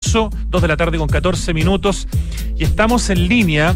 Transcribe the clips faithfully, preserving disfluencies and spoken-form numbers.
marzo, dos de la tarde con catorce minutos, y estamos en línea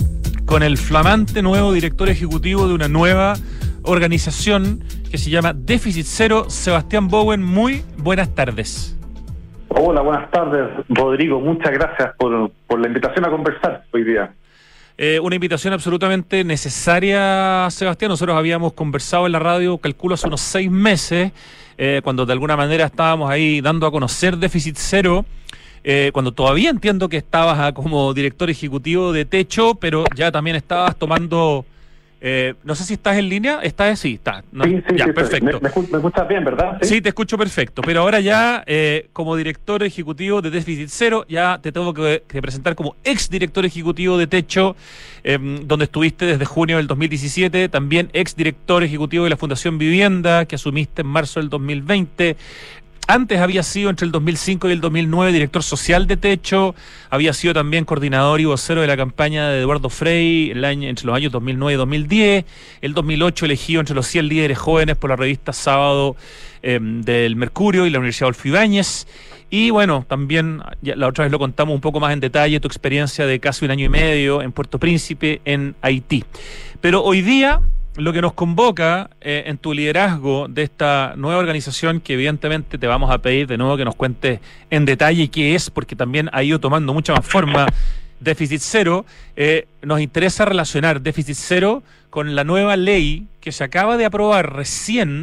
con el flamante nuevo director ejecutivo de una nueva organización que se llama Déficit Cero, Sebastián Bowen. Muy buenas tardes. Hola, buenas tardes, Rodrigo. Muchas gracias por, por la invitación a conversar hoy día. Eh, una invitación absolutamente necesaria, Sebastián. Nosotros habíamos conversado en la radio, calculo hace unos seis meses, eh, cuando de alguna manera estábamos ahí dando a conocer Déficit Cero, eh, cuando todavía entiendo que estabas a, como director ejecutivo de Techo, pero ya también estabas tomando... Eh, no sé si estás en línea. ¿Estás? Sí, está. No, sí, sí, ya, sí, perfecto. Me, me, me escuchas bien, ¿verdad? Sí, sí, te escucho perfecto. Pero ahora ya, eh, como director ejecutivo de Déficit Cero, ya te tengo que, que presentar como ex director ejecutivo de Techo, eh, donde estuviste desde junio del dos mil diecisiete, también ex director ejecutivo de la Fundación Vivienda, que asumiste en marzo del dos mil veinte. Antes había sido, entre el dos mil cinco y el dos mil nueve, director social de Techo. Había sido también coordinador y vocero de la campaña de Eduardo Frei el año, entre los años dos mil nueve y dos mil diez. El dos mil ocho elegido entre los cien líderes jóvenes por la revista Sábado eh, del Mercurio y la Universidad Adolfo Ibáñez. Y bueno, también, ya la otra vez lo contamos un poco más en detalle, tu experiencia de casi un año y medio en Puerto Príncipe, en Haití. Pero hoy día... lo que nos convoca eh, en tu liderazgo de esta nueva organización, que evidentemente te vamos a pedir de nuevo que nos cuentes en detalle qué es, porque también ha ido tomando mucha más forma Déficit Cero, eh, nos interesa relacionar Déficit Cero con la nueva ley que se acaba de aprobar recién,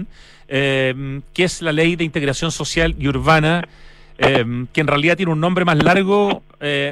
eh, que es la Ley de Integración Social y Urbana, eh, que en realidad tiene un nombre más largo, eh,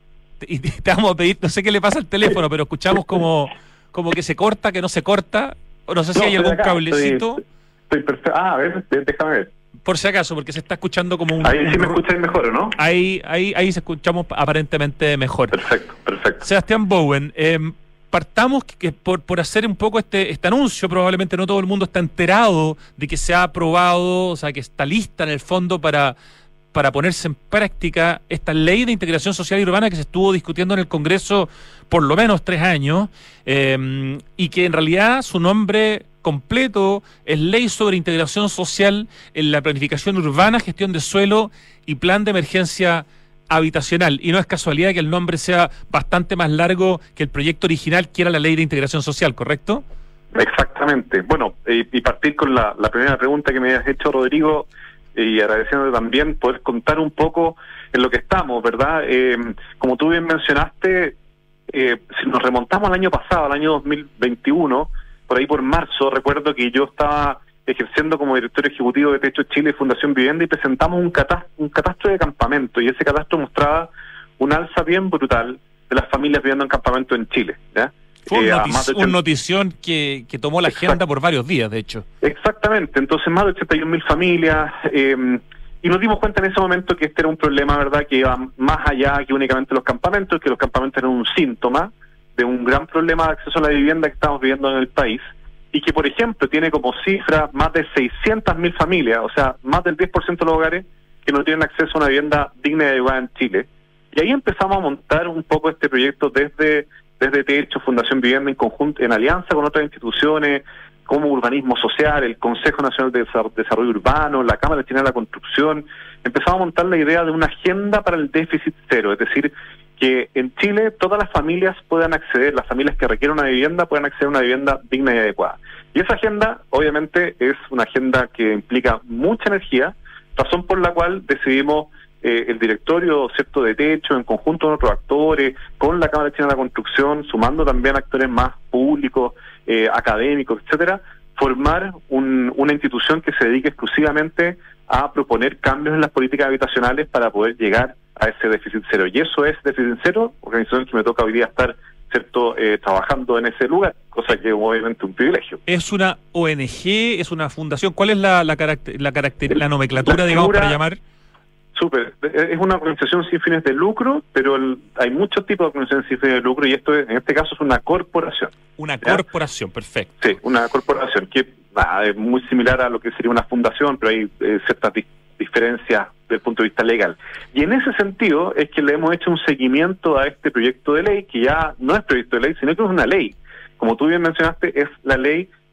y te vamos a pedir, no sé qué le pasa al teléfono, pero escuchamos como... como que se corta, que no se corta, o no sé si no, hay algún acá, cablecito. Estoy, estoy perfecto. Ah, a ver, déjame ver. Por si acaso, porque se está escuchando como un... Ahí un, sí me escucháis mejor, ¿o no? Ahí, ahí, ahí se escuchamos aparentemente mejor. Perfecto, perfecto. Sebastián Bowen, eh, partamos que, que por, por hacer un poco este, este anuncio. Probablemente no todo el mundo está enterado de que se ha aprobado, o sea, que está lista en el fondo para... para ponerse en práctica esta ley de integración social y urbana que se estuvo discutiendo en el Congreso por lo menos tres años, eh, y que en realidad su nombre completo es Ley sobre Integración Social en la Planificación Urbana, Gestión de Suelo y Plan de Emergencia Habitacional. Y no es casualidad que el nombre sea bastante más largo que el proyecto original, que era la Ley de Integración Social, ¿correcto? Exactamente. Bueno, eh, y partir con la, la primera pregunta que me has hecho, Rodrigo, y agradeciendo también poder contar un poco en lo que estamos, ¿verdad? Eh, como tú bien mencionaste, eh, si nos remontamos al año pasado, al año dos mil veintiuno, por ahí por marzo, recuerdo que yo estaba ejerciendo como director ejecutivo de Techo Chile y Fundación Vivienda, y presentamos un, catast- un catastro de campamento, y ese catastro mostraba un alza bien brutal de las familias viviendo en campamento en Chile, ¿ya? Fue un, eh, notici- un notición que, que tomó la agenda Exacto. por varios días, de hecho. Exactamente, entonces más de ochenta y un mil familias, eh, y nos dimos cuenta en ese momento que este era un problema, ¿verdad?, que iba más allá que únicamente los campamentos, que los campamentos eran un síntoma de un gran problema de acceso a la vivienda que estamos viviendo en el país, y que, por ejemplo, tiene como cifra más de seiscientas mil familias, o sea, más del diez por ciento de los hogares que no tienen acceso a una vivienda digna y adecuada en Chile. Y ahí empezamos a montar un poco este proyecto desde... desde Techo, Fundación Vivienda, en conjunto, en alianza con otras instituciones, como Urbanismo Social, el Consejo Nacional de Desarrollo Urbano, la Cámara Chilena de la Construcción. Empezamos a montar la idea de una agenda para el déficit cero, es decir, que en Chile todas las familias puedan acceder, las familias que requieren una vivienda puedan acceder a una vivienda digna y adecuada. Y esa agenda, obviamente, es una agenda que implica mucha energía, razón por la cual decidimos Eh, el directorio, cierto, de Techo, en conjunto con otros actores, con la Cámara Chilena de la Construcción, sumando también actores más públicos, eh, académicos, etcétera, formar un, una institución que se dedique exclusivamente a proponer cambios en las políticas habitacionales para poder llegar a ese déficit cero. Y eso es Déficit Cero, organización que me toca hoy día estar, cierto, eh, trabajando en ese lugar, cosa que obviamente un privilegio. ¿Es una O N G? ¿Es una fundación? ¿Cuál es la la, caracter, la, caracter, la nomenclatura, la digamos, para llamar? Súper. Es una organización sin fines de lucro, pero el, hay muchos tipos de organizaciones sin fines de lucro, y esto es, en este caso es una corporación. Una ¿ya? corporación, perfecto. Sí, una corporación que nada, es muy similar a lo que sería una fundación, pero hay eh, ciertas di- diferencias desde el punto de vista legal. Y en ese sentido es que le hemos hecho un seguimiento a este proyecto de ley, que ya no es proyecto de ley, sino que es una ley. Como tú bien mencionaste, es la ley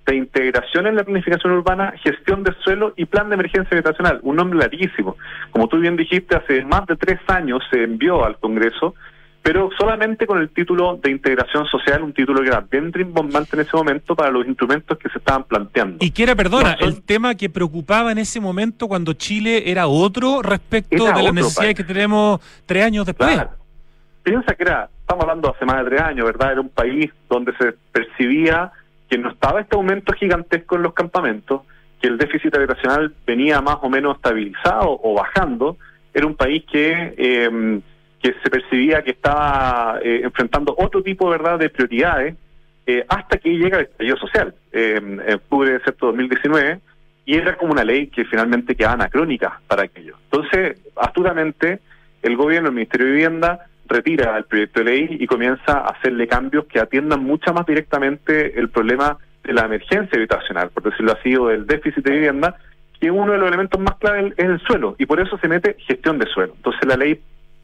de integración en la planificación urbana, gestión de suelo y plan de emergencia habitacional. Un nombre larguísimo. Como tú bien dijiste, hace más de tres años se envió al Congreso, pero solamente con el título de integración social, un título que era bien rimbombante en ese momento para los instrumentos que se estaban planteando. Y que era, perdona, no son... el tema que preocupaba en ese momento cuando Chile era otro respecto era de las otro necesidades país. que tenemos tres años después. Claro. Piensa que era, estamos hablando hace más de tres años, ¿verdad? Era un país donde se percibía que no estaba este aumento gigantesco en los campamentos, que el déficit habitacional venía más o menos estabilizado o bajando. Era un país que eh, que se percibía que estaba eh, enfrentando otro tipo, ¿verdad?, de prioridades, eh, hasta que llega el estallido social, eh, en octubre de dos mil diecinueve, y era como una ley que finalmente quedaba anacrónica para aquello. Entonces, astutamente, el gobierno, el Ministerio de Vivienda, retira el proyecto de ley y comienza a hacerle cambios que atiendan mucho más directamente el problema de la emergencia habitacional, por decirlo así, o del déficit de vivienda, que uno de los elementos más claves es el suelo, y por eso se mete gestión de suelo. Entonces la ley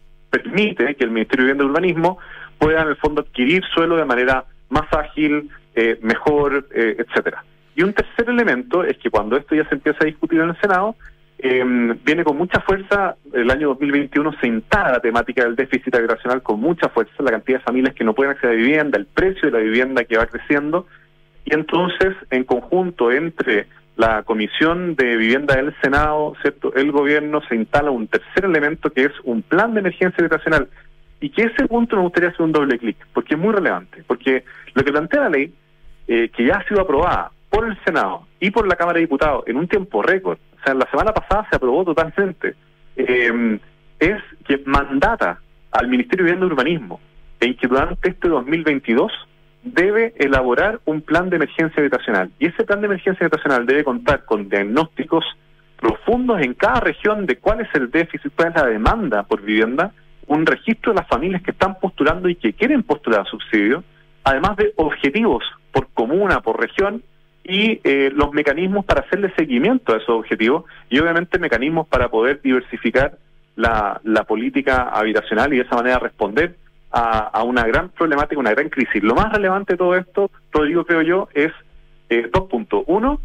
permite que el Ministerio de Vivienda y Urbanismo pueda en el fondo adquirir suelo de manera más ágil, eh, mejor, eh, etcétera. Y un tercer elemento es que cuando esto ya se empieza a discutir en el Senado, eh, viene con mucha fuerza. El año dos mil veintiuno se instala la temática del déficit habitacional con mucha fuerza, la cantidad de familias que no pueden acceder a vivienda, el precio de la vivienda que va creciendo, y entonces en conjunto entre la Comisión de Vivienda del Senado, ¿cierto?, el gobierno, se instala un tercer elemento que es un plan de emergencia habitacional, y que ese punto me gustaría hacer un doble clic, porque es muy relevante, porque lo que plantea la ley, eh, que ya ha sido aprobada por el Senado y por la Cámara de Diputados en un tiempo récord, o sea, la semana pasada se aprobó totalmente, eh, es que mandata al Ministerio de Vivienda y Urbanismo en que durante este dos mil veintidós debe elaborar un plan de emergencia habitacional. Y ese plan de emergencia habitacional debe contar con diagnósticos profundos en cada región de cuál es el déficit, cuál es la demanda por vivienda, un registro de las familias que están postulando y que quieren postular subsidio, además de objetivos por comuna, por región, y eh, los mecanismos para hacerle seguimiento a esos objetivos, y obviamente mecanismos para poder diversificar la, la política habitacional y de esa manera responder A, a una gran problemática, una gran crisis. Lo más relevante de todo esto, Rodrigo, creo yo, es eh, dos puntos. Uno,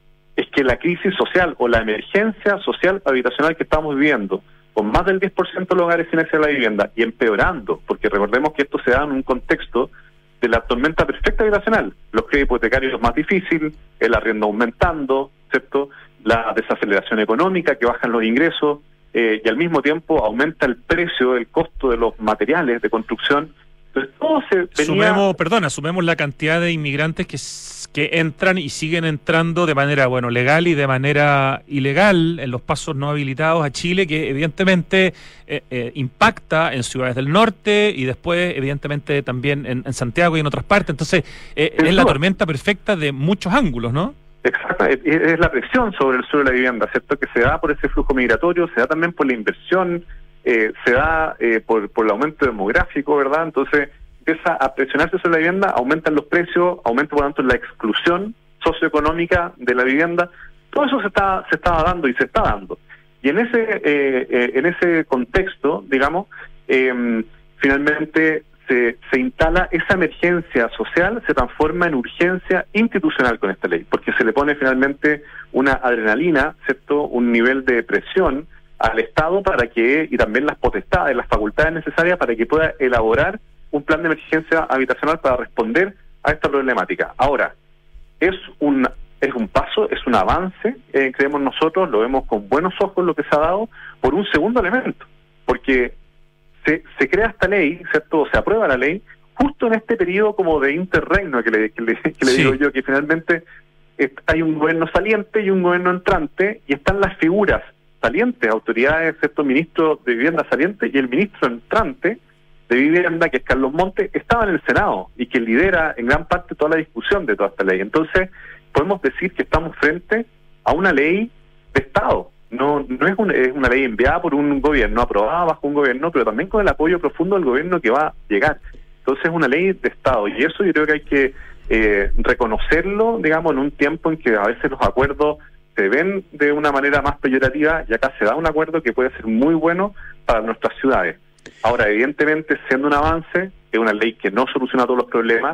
es que la crisis social o la emergencia social habitacional que estamos viviendo, con más del diez por ciento de los hogares sin acceso a la vivienda, y empeorando, porque recordemos que esto se da en un contexto de la tormenta perfecta habitacional, los créditos hipotecarios más difíciles, el arriendo aumentando, ¿cierto?, la desaceleración económica, que bajan los ingresos, Eh, y al mismo tiempo aumenta el precio, el costo de los materiales de construcción. Entonces todo se venía... Sumemos, perdona, sumemos la cantidad de inmigrantes que, que entran y siguen entrando de manera, bueno, legal y de manera ilegal en los pasos no habilitados a Chile, que evidentemente eh, eh, impacta en ciudades del norte y después evidentemente también en, en Santiago y en otras partes. Entonces eh, es la tormenta perfecta de muchos ángulos, ¿no? Exacto, es, es la presión sobre el suelo de la vivienda, ¿cierto?, que se da por ese flujo migratorio, se da también por la inversión, eh, se da eh, por, por el aumento demográfico, ¿verdad? Entonces empieza a presionarse sobre la vivienda, aumentan los precios, aumenta por lo tanto la exclusión socioeconómica de la vivienda. Todo eso se está se estaba dando y se está dando. Y en ese eh, eh, en ese contexto, digamos, eh, finalmente Se, se instala esa emergencia social, se transforma en urgencia institucional con esta ley, porque se le pone finalmente una adrenalina, ¿cierto?, un nivel de presión al Estado para que, y también las potestades, las facultades necesarias para que pueda elaborar un plan de emergencia habitacional para responder a esta problemática. Ahora, es un es un paso, es un avance, eh, creemos nosotros, lo vemos con buenos ojos lo que se ha dado, por un segundo elemento, porque Se, se crea esta ley, ¿cierto?, se aprueba la ley, justo en este periodo como de interregno que le, que le, que le sí. digo yo, que finalmente eh, hay un gobierno saliente y un gobierno entrante, y están las figuras salientes, autoridades, ¿cierto?, ministro de Vivienda saliente, y el ministro entrante de Vivienda, que es Carlos Montes, estaba en el Senado, y que lidera en gran parte toda la discusión de toda esta ley. Entonces, podemos decir que estamos frente a una ley de Estado. No no es una, es una ley enviada por un gobierno, aprobada bajo un gobierno, pero también con el apoyo profundo del gobierno que va a llegar. Entonces es una ley de Estado, y eso yo creo que hay que eh, reconocerlo, digamos, en un tiempo en que a veces los acuerdos se ven de una manera más peyorativa, y acá se da un acuerdo que puede ser muy bueno para nuestras ciudades. Ahora, evidentemente, siendo un avance, es una ley que no soluciona todos los problemas,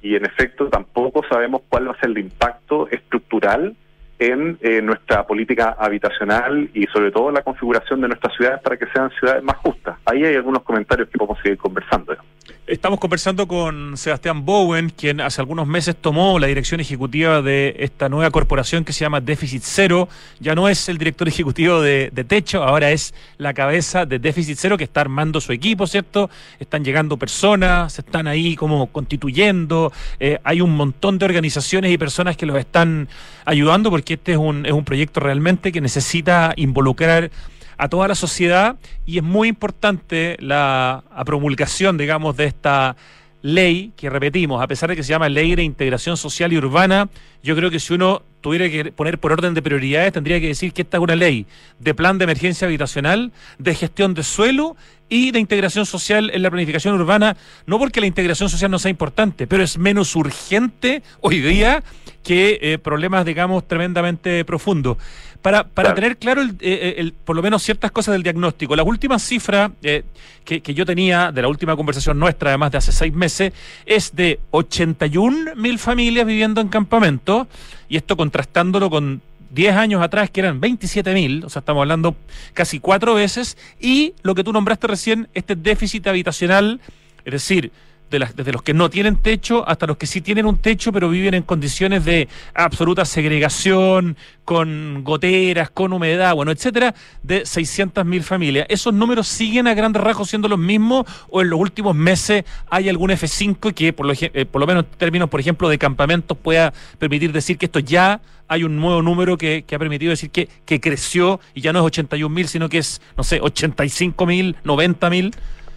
y en efecto tampoco sabemos cuál va a ser el impacto estructural en eh, nuestra política habitacional y sobre todo la configuración de nuestras ciudades para que sean ciudades más justas. Ahí hay algunos comentarios que podemos seguir conversando. Estamos conversando con Sebastián Bowen, quien hace algunos meses tomó la dirección ejecutiva de esta nueva corporación que se llama Déficit Cero. Ya no es el director ejecutivo de, de Techo, ahora es la cabeza de Déficit Cero, que está armando su equipo, ¿cierto? Están llegando personas, se están ahí como constituyendo, eh, hay un montón de organizaciones y personas que los están ayudando, porque este es un, es un proyecto realmente que necesita involucrar a toda la sociedad, y es muy importante la promulgación, digamos, de esta ley que, repetimos, a pesar de que se llama Ley de Integración Social y Urbana, yo creo que si uno tuviera que poner por orden de prioridades, tendría que decir que esta es una ley de plan de emergencia habitacional, de gestión de suelo y de integración social en la planificación urbana, no porque la integración social no sea importante, pero es menos urgente hoy día que eh, problemas, digamos, tremendamente profundos. Para, para claro. tener claro, el, el, el, por lo menos ciertas cosas del diagnóstico, las últimas cifras eh, que, que yo tenía de la última conversación nuestra, además de hace seis meses, es de ochenta y un mil familias viviendo en campamentos, y esto contrastándolo con diez años atrás, que eran veintisiete mil, o sea, estamos hablando casi cuatro veces, y lo que tú nombraste recién, este déficit habitacional, es decir, de las, desde los que no tienen techo hasta los que sí tienen un techo, pero viven en condiciones de absoluta segregación, con goteras, con humedad, bueno, etcétera, de seiscientas mil familias. ¿Esos números siguen a grandes rasgos siendo los mismos, o en los últimos meses hay algún F cinco que, por lo, eh, por lo menos en términos, por ejemplo, de campamentos, pueda permitir decir que esto ya hay un nuevo número que, que ha permitido decir que, que creció y ya no es ochenta y un mil, sino que es, no sé, ochenta y cinco mil, noventa mil?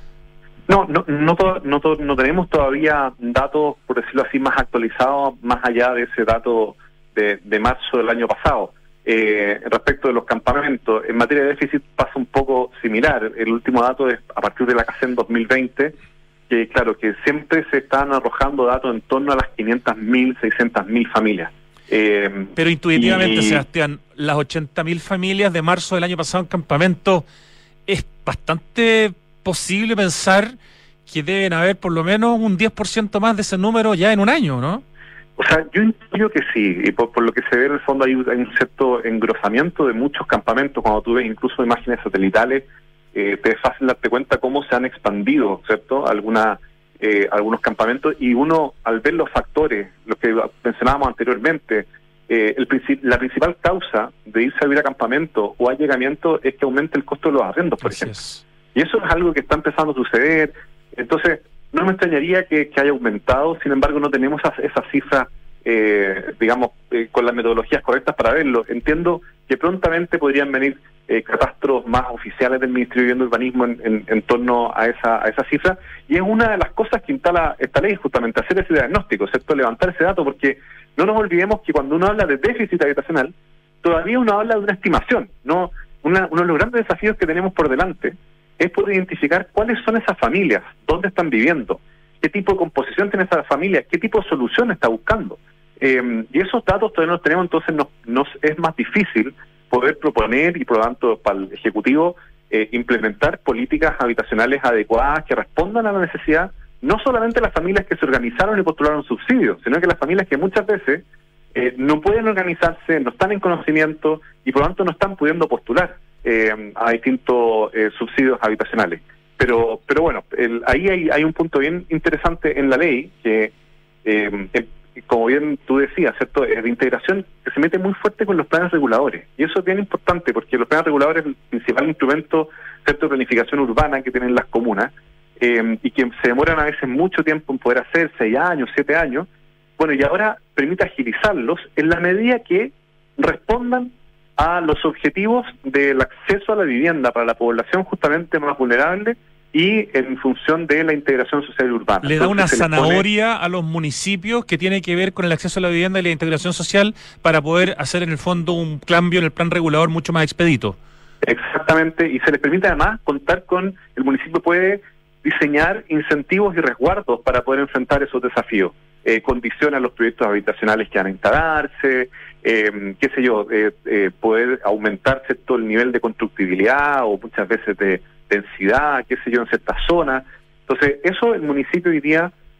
No, no, no, to, no, to, no tenemos todavía datos, por decirlo así, más actualizados, más allá de ese dato de, de marzo del año pasado. Eh, respecto de los campamentos, en materia de déficit pasa un poco similar. El último dato es a partir de la CACEN dos mil veinte, que claro, que siempre se están arrojando datos en torno a las quinientas mil, seiscientas mil familias. Eh, Pero intuitivamente, y... Sebastián, las ochenta mil familias de marzo del año pasado en campamento, es bastante posible pensar que deben haber por lo menos un diez por ciento más de ese número ya en un año, ¿no? O sea, yo intuyo que sí, y por, por lo que se ve en el fondo hay, hay un cierto engrosamiento de muchos campamentos. Cuando tú ves incluso imágenes satelitales, eh, te es fácil darte cuenta cómo se han expandido, ¿cierto?, Alguna, eh, algunos campamentos, y uno, al ver los factores, los que mencionábamos anteriormente, eh, el princip- la principal causa de irse a vivir a campamento o allegamiento es que aumente el costo de los arriendos, por ejemplo. Es. Y eso es algo que está empezando a suceder. Entonces, no me extrañaría que, que haya aumentado, sin embargo, no tenemos esas esa cifras, eh, digamos, eh, con las metodologías correctas para verlo. Entiendo que prontamente podrían venir eh, catastros más oficiales del Ministerio de Vivienda y Urbanismo en, en, en torno a esa, a esa cifra, y es una de las cosas que instala esta ley, justamente, hacer ese diagnóstico, ¿cierto?, levantar ese dato, porque no nos olvidemos que cuando uno habla de déficit habitacional, todavía uno habla de una estimación, ¿no? Una, uno de los grandes desafíos que tenemos por delante es poder identificar cuáles son esas familias, dónde están viviendo, qué tipo de composición tiene esa familia, qué tipo de solución está buscando. Eh, y esos datos todavía no los tenemos, entonces nos, nos es más difícil poder proponer y, por lo tanto, para el Ejecutivo, eh, implementar políticas habitacionales adecuadas que respondan a la necesidad, no solamente las familias que se organizaron y postularon subsidios, sino que las familias que muchas veces eh, no pueden organizarse, no están en conocimiento y, por lo tanto, no están pudiendo postular Eh, a distintos eh, subsidios habitacionales. Pero pero bueno, el, ahí hay, hay un punto bien interesante en la ley, que eh, eh, como bien tú decías, ¿cierto?, es de integración, que se mete muy fuerte con los planes reguladores. Y eso es bien importante, porque los planes reguladores es el principal instrumento, ¿cierto?, de planificación urbana que tienen las comunas, eh, y que se demoran a veces mucho tiempo en poder hacer, seis años, siete años. Bueno, y ahora permite agilizarlos en la medida que respondan a los objetivos del acceso a la vivienda para la población justamente más vulnerable y en función de la integración social y urbana. Le da una zanahoria pone... a los municipios que tiene que ver con el acceso a la vivienda y la integración social para poder hacer en el fondo un cambio en el plan regulador mucho más expedito. Exactamente, y se les permite además contar con, el municipio puede diseñar incentivos y resguardos para poder enfrentar esos desafíos. Eh, condiciona los proyectos habitacionales que van a instalarse, eh, qué sé yo, eh, eh, poder aumentar cierto el nivel de constructibilidad o muchas veces de densidad, qué sé yo, en ciertas zonas. Entonces, eso el municipio hoy día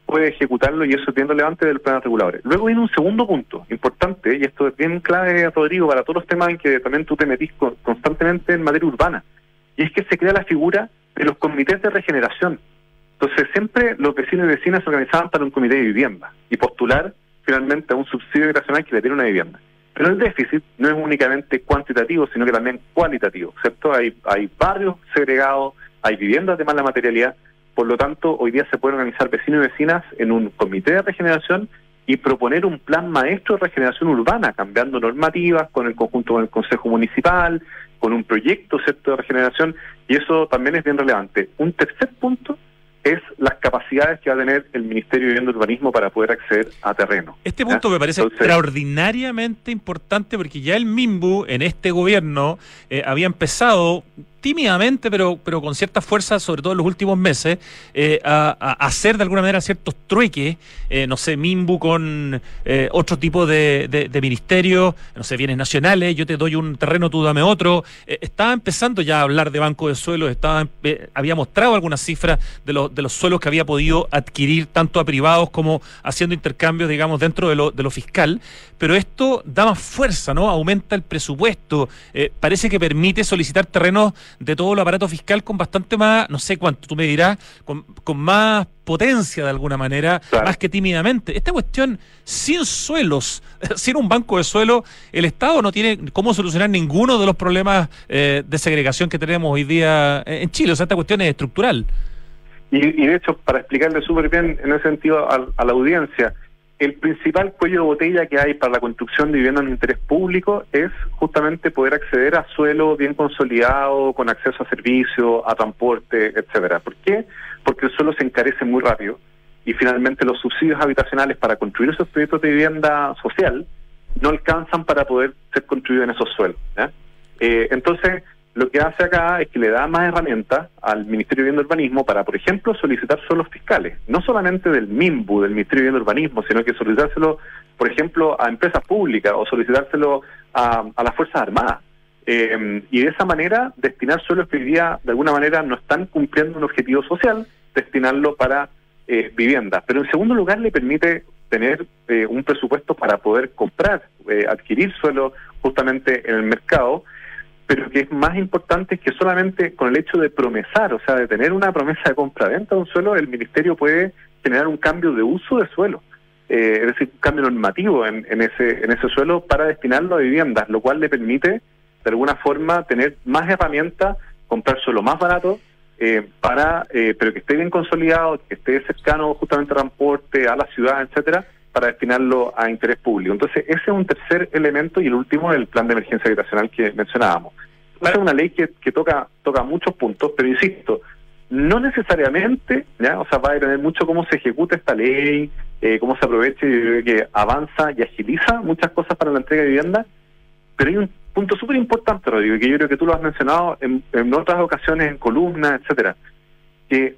puede ejecutarlo y eso es bien relevante del plan regulador. Luego viene un segundo punto importante, y esto es bien clave, Rodrigo, para todos los temas en que también tú te metís con, constantemente en materia urbana, y es que se crea la figura de los comités de regeneración. Entonces siempre los vecinos y vecinas se organizaban para un comité de vivienda y postular finalmente a un subsidio habitacional que le diera una vivienda. Pero el déficit no es únicamente cuantitativo, sino que también cualitativo, ¿cierto? Hay, hay barrios segregados, hay viviendas de mala materialidad. Por lo tanto, hoy día se pueden organizar vecinos y vecinas en un comité de regeneración y proponer un plan maestro de regeneración urbana, cambiando normativas con el conjunto con el Consejo Municipal, con un proyecto, ¿cierto?, de regeneración, y eso también es bien relevante. Un tercer punto es las capacidades que va a tener el Ministerio de Vivienda y Urbanismo para poder acceder a terreno. Este punto, ¿ya?, me parece Entonces, extraordinariamente importante, porque ya el MIMBU en este gobierno eh, había empezado tímidamente, pero pero con cierta fuerza, sobre todo en los últimos meses, eh, a, a hacer de alguna manera ciertos trueques, eh, no sé, MIMBU con eh, otro tipo de, de, de ministerios, no sé, bienes nacionales, yo te doy un terreno, tú dame otro. Eh, estaba empezando ya a hablar de banco de suelos, estaba eh, había mostrado algunas cifras de los de los suelos que había podido adquirir tanto a privados como haciendo intercambios, digamos, dentro de lo, de lo fiscal, pero esto da más fuerza, ¿no? Aumenta el presupuesto, eh, parece que permite solicitar terrenos de todo el aparato fiscal con bastante más, no sé cuánto, tú me dirás, con, con más potencia de alguna manera, claro, más que tímidamente. Esta cuestión, sin suelos, sin un banco de suelo, el Estado no tiene cómo solucionar ninguno de los problemas eh, de segregación que tenemos hoy día en Chile. O sea, esta cuestión es estructural. Y, y de hecho, para explicarle súper bien en ese sentido a, a la audiencia, el principal cuello de botella que hay para la construcción de viviendas de interés público es justamente poder acceder a suelo bien consolidado, con acceso a servicios, a transporte, etcétera. ¿Por qué? Porque el suelo se encarece muy rápido y finalmente los subsidios habitacionales para construir esos proyectos de vivienda social no alcanzan para poder ser construidos en esos suelos, ¿ya? Eh, entonces, lo que hace acá es que le da más herramientas al Ministerio de Vivienda y Urbanismo para, por ejemplo, solicitar suelos fiscales, no solamente del MIMBU, del Ministerio de Vivienda y Urbanismo, sino que solicitárselo, por ejemplo, a empresas públicas o solicitárselo a, a las Fuerzas Armadas. Eh, y de esa manera destinar suelos que hoy día de alguna manera no están cumpliendo un objetivo social, destinarlo para eh, vivienda. Pero en segundo lugar le permite tener eh, un presupuesto para poder comprar, eh, adquirir suelo justamente en el mercado, pero que es más importante es que solamente con el hecho de promesar, o sea, de tener una promesa de compra-venta de un suelo, el Ministerio puede generar un cambio de uso de suelo, eh, es decir, un cambio normativo en, en ese en ese suelo para destinarlo a viviendas, lo cual le permite, de alguna forma, tener más herramientas, comprar suelo más barato, eh, para eh, pero que esté bien consolidado, que esté cercano justamente al transporte, a la ciudad, etcétera, para destinarlo a interés público. Entonces, ese es un tercer elemento, y el último es el plan de emergencia habitacional que mencionábamos. Es una ley que, que toca toca muchos puntos, pero insisto, no necesariamente, ¿ya? O sea, va a depender mucho cómo se ejecuta esta ley, eh, cómo se aproveche, yo creo que avanza y agiliza muchas cosas para la entrega de vivienda, pero hay un punto súper importante, Rodrigo, y que yo creo que tú lo has mencionado en, en otras ocasiones, en columnas, etcétera, que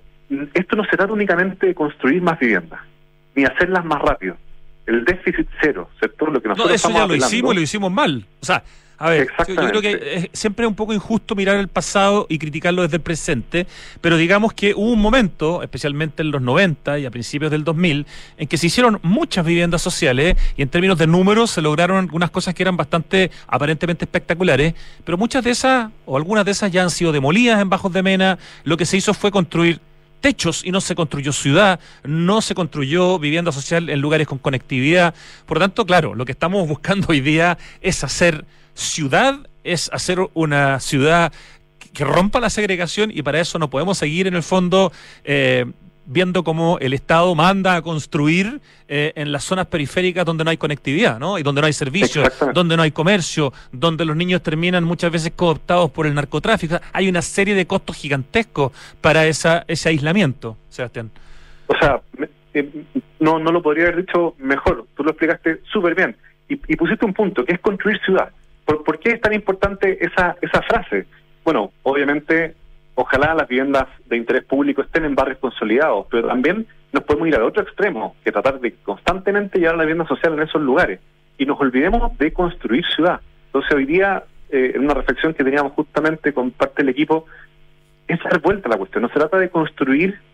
esto no se trata únicamente de construir más viviendas, ni hacerlas más rápido. El déficit cero, ¿cierto? Lo que nosotros no, eso estamos ya lo apelando. hicimos y lo hicimos mal. O sea, a ver, yo, yo creo que es, siempre es un poco injusto mirar el pasado y criticarlo desde el presente, pero digamos que hubo un momento, especialmente en los noventa y a principios del dos mil, en que se hicieron muchas viviendas sociales y en términos de números se lograron algunas cosas que eran bastante, aparentemente espectaculares, pero muchas de esas, o algunas de esas ya han sido demolidas en Bajos de Mena. Lo que se hizo fue construir techos y no se construyó ciudad, no se construyó vivienda social en lugares con conectividad. Por lo tanto, claro, lo que estamos buscando hoy día es hacer ciudad, es hacer una ciudad que rompa la segregación, y para eso no podemos seguir en el fondo eh, viendo cómo el Estado manda a construir eh, en las zonas periféricas donde no hay conectividad, ¿no? Y donde no hay servicios, donde no hay comercio, donde los niños terminan muchas veces cooptados por el narcotráfico. Hay una serie de costos gigantescos para esa ese aislamiento, Sebastián. O sea, eh, no no lo podría haber dicho mejor, tú lo explicaste súper bien, y, y pusiste un punto, que es construir ciudad. ¿Por, ¿Por qué es tan importante esa esa frase? Bueno, obviamente, ojalá las viviendas de interés público estén en barrios consolidados, pero también nos podemos ir al otro extremo, que tratar de constantemente llevar la vivienda social en esos lugares, y nos olvidemos de construir ciudad. Entonces hoy día, eh, en una reflexión que teníamos justamente con parte del equipo, es dar vuelta a la cuestión. No se trata de construir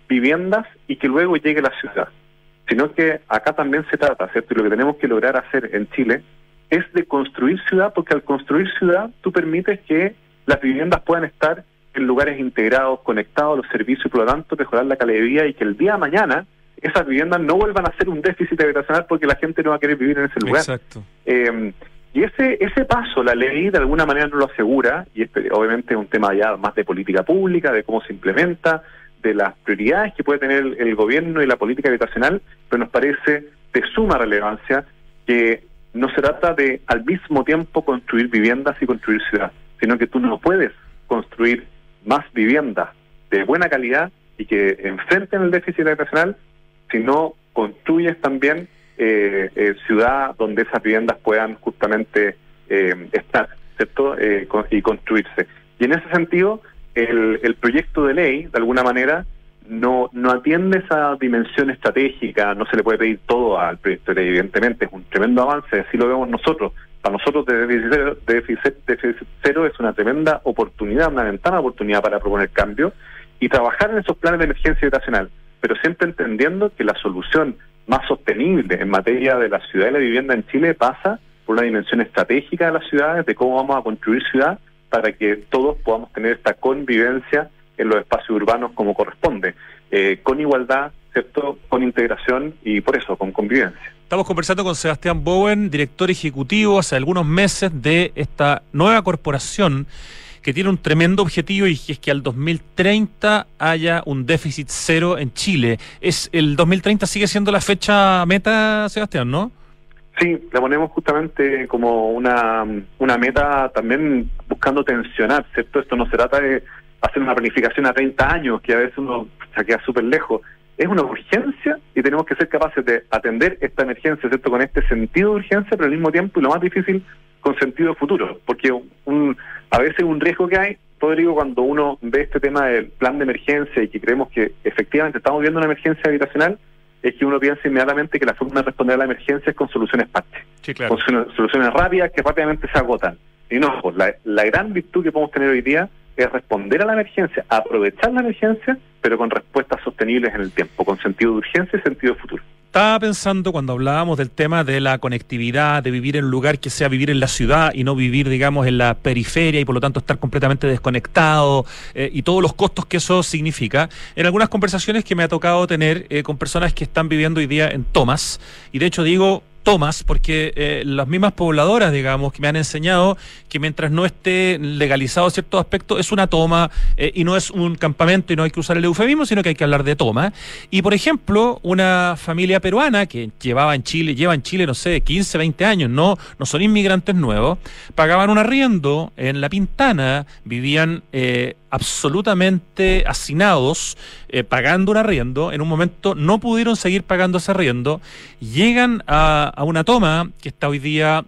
viviendas y que luego llegue a la ciudad, sino que acá también se trata, ¿cierto? Y lo que tenemos que lograr hacer en Chile es de construir ciudad, porque al construir ciudad tú permites que las viviendas puedan estar en lugares integrados, conectados a los servicios y por lo tanto mejorar la calidad de vida y que el día de mañana esas viviendas no vuelvan a ser un déficit habitacional porque la gente no va a querer vivir en ese lugar. Exacto. Eh, y ese ese paso, la ley de alguna manera no lo asegura, y este, obviamente es un tema ya más de política pública, de cómo se implementa, de las prioridades que puede tener el, el gobierno y la política habitacional, pero nos parece de suma relevancia que no se trata de al mismo tiempo construir viviendas y construir ciudad, sino que tú no puedes construir más viviendas de buena calidad y que enfrenten el déficit habitacional si no construyes también eh, eh, ciudad donde esas viviendas puedan justamente eh, estar, ¿cierto? Eh, con, y construirse. Y en ese sentido, el, el proyecto de ley, de alguna manera, no no atiende esa dimensión estratégica, no se le puede pedir todo al proyecto de ley, evidentemente, es un tremendo avance, así lo vemos nosotros. Para nosotros de déficit cero, de déficit, déficit cero es una tremenda oportunidad, una ventana de oportunidad para proponer cambios y trabajar en esos planes de emergencia habitacional, pero siempre entendiendo que la solución más sostenible en materia de la ciudad y la vivienda en Chile pasa por una dimensión estratégica de las ciudades, de cómo vamos a construir ciudad para que todos podamos tener esta convivencia en los espacios urbanos como corresponde, eh, con igualdad, ¿cierto?, con integración y por eso, con convivencia. Estamos conversando con Sebastián Bowen, director ejecutivo hace algunos meses de esta nueva corporación que tiene un tremendo objetivo y es que al dos mil treinta haya un déficit cero en Chile. Es el dos mil treinta sigue siendo la fecha meta, Sebastián, ¿no? Sí, la ponemos justamente como una, una meta también buscando tensionar, ¿cierto? Esto no se trata de hacer una planificación a treinta años, que a veces uno se queda súper lejos. Es una urgencia y tenemos que ser capaces de atender esta emergencia, ¿cierto?, con este sentido de urgencia, pero al mismo tiempo, y lo más difícil, con sentido de futuro. Porque un, a veces un riesgo que hay, Rodrigo, cuando uno ve este tema del plan de emergencia y que creemos que efectivamente estamos viendo una emergencia habitacional, es que uno piensa inmediatamente que la forma de responder a la emergencia es con soluciones parches, sí, claro, con soluciones rápidas que rápidamente se agotan. Y no, pues la, la gran virtud que podemos tener hoy día es responder a la emergencia, aprovechar la emergencia, pero con respuestas sostenibles en el tiempo, con sentido de urgencia y sentido de futuro. Estaba pensando cuando hablábamos del tema de la conectividad, de vivir en un lugar que sea vivir en la ciudad y no vivir, digamos, en la periferia y por lo tanto estar completamente desconectado eh, y todos los costos que eso significa. En algunas conversaciones que me ha tocado tener eh, con personas que están viviendo hoy día en tomas, y de hecho digo tomas porque eh, las mismas pobladoras, digamos, que me han enseñado que mientras no esté legalizado ciertos aspectos es una toma eh, y no es un campamento y no hay que usar el eufemismo, sino que hay que hablar de toma. Y por ejemplo, una familia peruana que llevaba en Chile, lleva en Chile, no sé, quince, veinte años, no, no son inmigrantes nuevos, pagaban un arriendo en La Pintana, vivían eh, absolutamente hacinados, eh, pagando un arriendo, en un momento no pudieron seguir pagando ese arriendo, llegan a, a una toma que está hoy día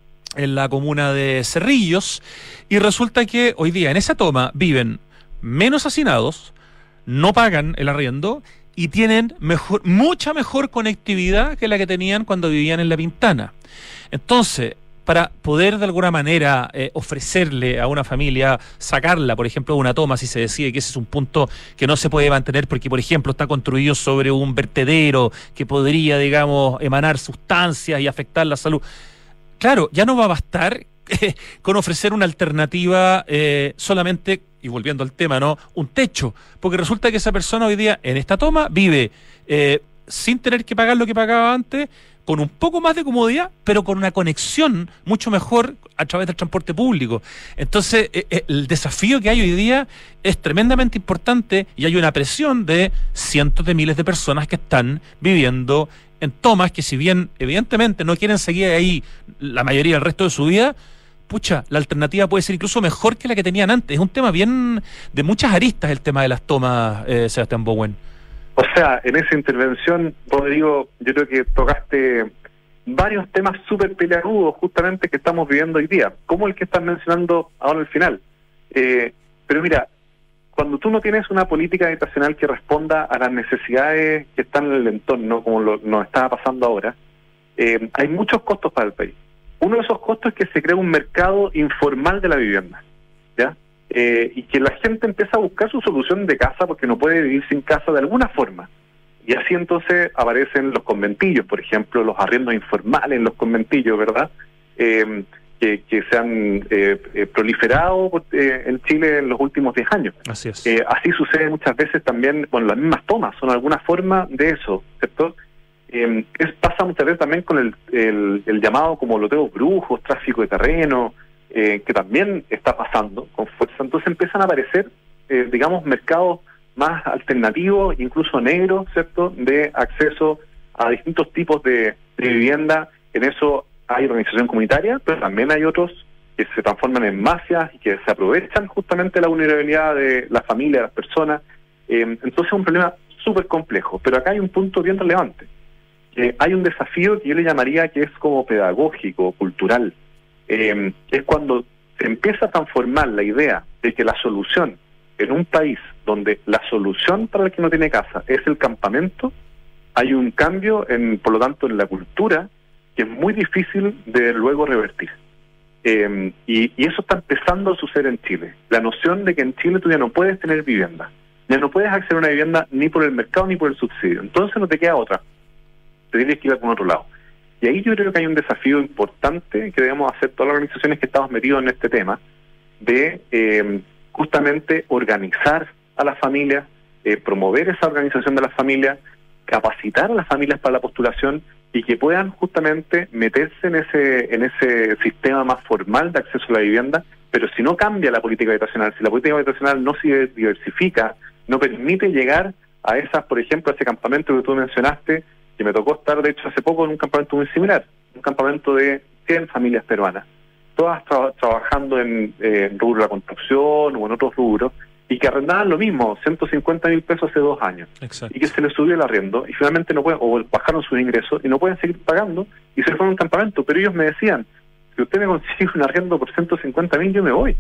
en la comuna de Cerrillos, y resulta que hoy día en esa toma viven menos hacinados, no pagan el arriendo y tienen mejor, mucha mejor conectividad que la que tenían cuando vivían en La Pintana. Entonces, para poder de alguna manera eh, ofrecerle a una familia, sacarla, por ejemplo, de una toma, si se decide que ese es un punto que no se puede mantener porque, por ejemplo, está construido sobre un vertedero que podría, digamos, emanar sustancias y afectar la salud. Claro, ya no va a bastar eh, con ofrecer una alternativa eh, solamente, y volviendo al tema, ¿no?, un techo, porque resulta que esa persona hoy día en esta toma vive eh, sin tener que pagar lo que pagaba antes, con un poco más de comodidad, pero con una conexión mucho mejor a través del transporte público. Entonces, eh, el desafío que hay hoy día es tremendamente importante y hay una presión de cientos de miles de personas que están viviendo en tomas que, si bien evidentemente no quieren seguir ahí la mayoría del resto de su vida, pucha, la alternativa puede ser incluso mejor que la que tenían antes. Es un tema bien de muchas aristas el tema de las tomas, eh, Sebastián Bowen. O sea, en esa intervención, Rodrigo, yo creo que tocaste varios temas súper peleagudos justamente que estamos viviendo hoy día, como el que estás mencionando ahora al final. Eh, pero mira, cuando tú no tienes una política habitacional que responda a las necesidades que están en el entorno, como lo, nos está pasando ahora, eh, hay muchos costos para el país. Uno de esos costos es que se crea un mercado informal de la vivienda, ¿ya? eh, y que la gente empieza a buscar su solución de casa porque no puede vivir sin casa de alguna forma. Y así entonces aparecen los conventillos, por ejemplo, los arriendos informales en los conventillos, ¿verdad? Eh, que, que se han eh, eh, proliferado eh, en Chile en los últimos diez años. Así es. Eh, así sucede muchas veces también, bueno, las mismas tomas son alguna forma de eso, ¿cierto? Eh, es, pasa muchas veces también con el, el, el llamado como loteos brujos, tráfico de terreno, eh, que también está pasando con fuerza. Entonces empiezan a aparecer, eh, digamos, mercados más alternativos, incluso negros, ¿cierto?, de acceso a distintos tipos de, de vivienda. En eso hay organización comunitaria, pero también hay otros que se transforman en mafias y que se aprovechan justamente la vulnerabilidad de la familia, de las personas. Eh, entonces es un problema súper complejo, pero acá hay un punto bien relevante. Eh, hay un desafío que yo le llamaría que es como pedagógico, cultural. Eh, es cuando se empieza a transformar la idea de que la solución en un país donde la solución para el que no tiene casa es el campamento, hay un cambio, en, por lo tanto, en la cultura que es muy difícil de luego revertir. Eh, y, y eso está empezando a suceder en Chile. La noción de que en Chile tú ya no puedes tener vivienda, ya no puedes acceder a una vivienda ni por el mercado ni por el subsidio. Entonces no te queda otra. Te tienes que ir a algún otro lado. Y ahí yo creo que hay un desafío importante que debemos hacer todas las organizaciones que estamos metidos en este tema, de eh, justamente organizar a las familias, eh, promover esa organización de las familias, capacitar a las familias para la postulación y que puedan justamente meterse en ese en ese sistema más formal de acceso a la vivienda. Pero si no cambia la política habitacional, si la política habitacional no se diversifica, no permite llegar a esas, por ejemplo, a ese campamento que tú mencionaste, que me tocó estar, de hecho, hace poco en un campamento muy similar, un campamento de cien familias peruanas, todas tra- trabajando en, eh, en rubro de la construcción o en otros rubros, y que arrendaban lo mismo, ciento cincuenta mil pesos hace dos años. Exacto. Y que se les subió el arriendo, y finalmente no pueden, o bajaron sus ingresos, y no pueden seguir pagando, y se fueron a un campamento. Pero ellos me decían, si usted me consigue un arriendo por ciento cincuenta mil, yo me voy.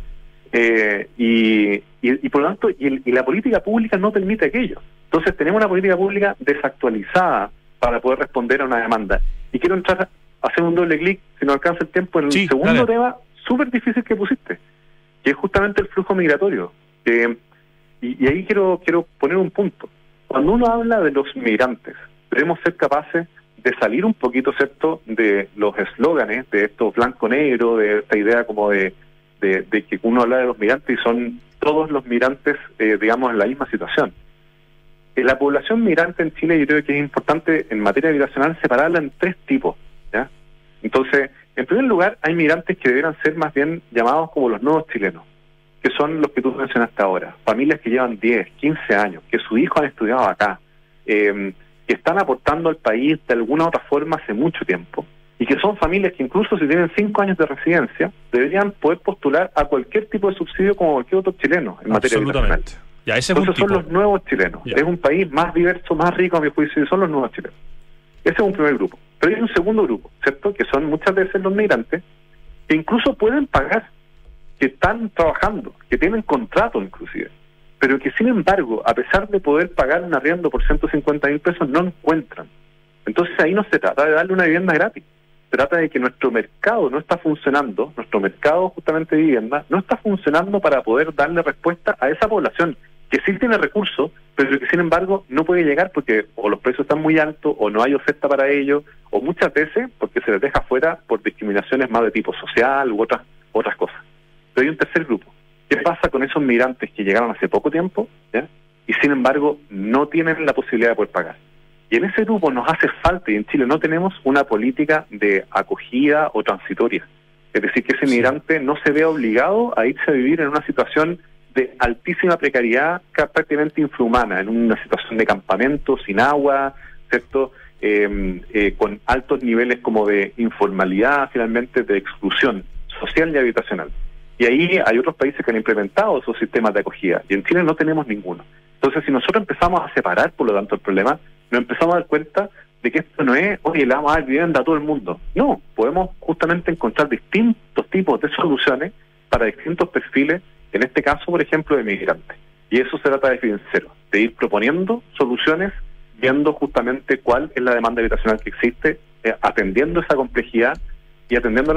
Eh, y, y, y por lo tanto, y, el, y la política pública no permite aquello. Entonces tenemos una política pública desactualizada para poder responder a una demanda. Y quiero entrar a hacer un doble clic, si no alcanza el tiempo, en el Sí, segundo dale. tema súper difícil que pusiste, que es justamente el flujo migratorio. Eh, y, y ahí quiero quiero poner un punto. Cuando uno habla de los migrantes, debemos ser capaces de salir un poquito, ¿cierto?, de los eslóganes, de estos blanco-negro, de esta idea como de, de, de que uno habla de los migrantes y son todos los migrantes, eh, digamos, en la misma situación. Eh, la población migrante en Chile, yo creo que es importante en materia habitacional separarla en tres tipos, ¿ya? Entonces, en primer lugar, hay migrantes que deberían ser más bien llamados como los nuevos chilenos, que son los que tú mencionaste ahora, familias que llevan diez, quince años, que sus hijos han estudiado acá, eh, que están aportando al país de alguna u otra forma hace mucho tiempo, y que son familias que incluso si tienen cinco años de residencia, deberían poder postular a cualquier tipo de subsidio como cualquier otro chileno en materia habitacional. Absolutamente. Ya, ese es Entonces un son tipo. los nuevos chilenos. Ya. Es un país más diverso, más rico a mi juicio, y son los nuevos chilenos. Ese es un primer grupo. Pero hay un segundo grupo, ¿cierto?, que son muchas veces los migrantes, que incluso pueden pagar, que están trabajando, que tienen contrato inclusive, pero que sin embargo, a pesar de poder pagar un arriendo por ciento cincuenta mil pesos, no encuentran. Entonces ahí no se trata de darle una vivienda gratis, se trata de que nuestro mercado no está funcionando, nuestro mercado justamente de vivienda, no está funcionando para poder darle respuesta a esa población que sí tiene recursos, pero que sin embargo no puede llegar porque o los precios están muy altos, o no hay oferta para ello, o muchas veces porque se les deja fuera por discriminaciones más de tipo social u otras otras cosas. Pero hay un tercer grupo. ¿Qué pasa con esos migrantes que llegaron hace poco tiempo, ¿ya?, y sin embargo no tienen la posibilidad de poder pagar? Y en ese grupo nos hace falta, y en Chile no tenemos una política de acogida o transitoria. Es decir, que ese Sí. migrante no se vea obligado a irse a vivir en una situación de altísima precariedad, prácticamente infrahumana, en una situación de campamento, sin agua, ¿cierto?, eh, eh, con altos niveles como de informalidad, finalmente de exclusión social y habitacional. Y ahí hay otros países que han implementado esos sistemas de acogida, y en Chile no tenemos ninguno. Entonces, si nosotros empezamos a separar, por lo tanto, el problema, nos empezamos a dar cuenta de que esto no es, oye, le vamos a dar vivienda a todo el mundo. No, podemos justamente encontrar distintos tipos de soluciones para distintos perfiles, en este caso, por ejemplo, de migrantes. Y eso se trata de financiero, de ir proponiendo soluciones, viendo justamente cuál es la demanda habitacional que existe, eh, atendiendo esa complejidad y atendiéndola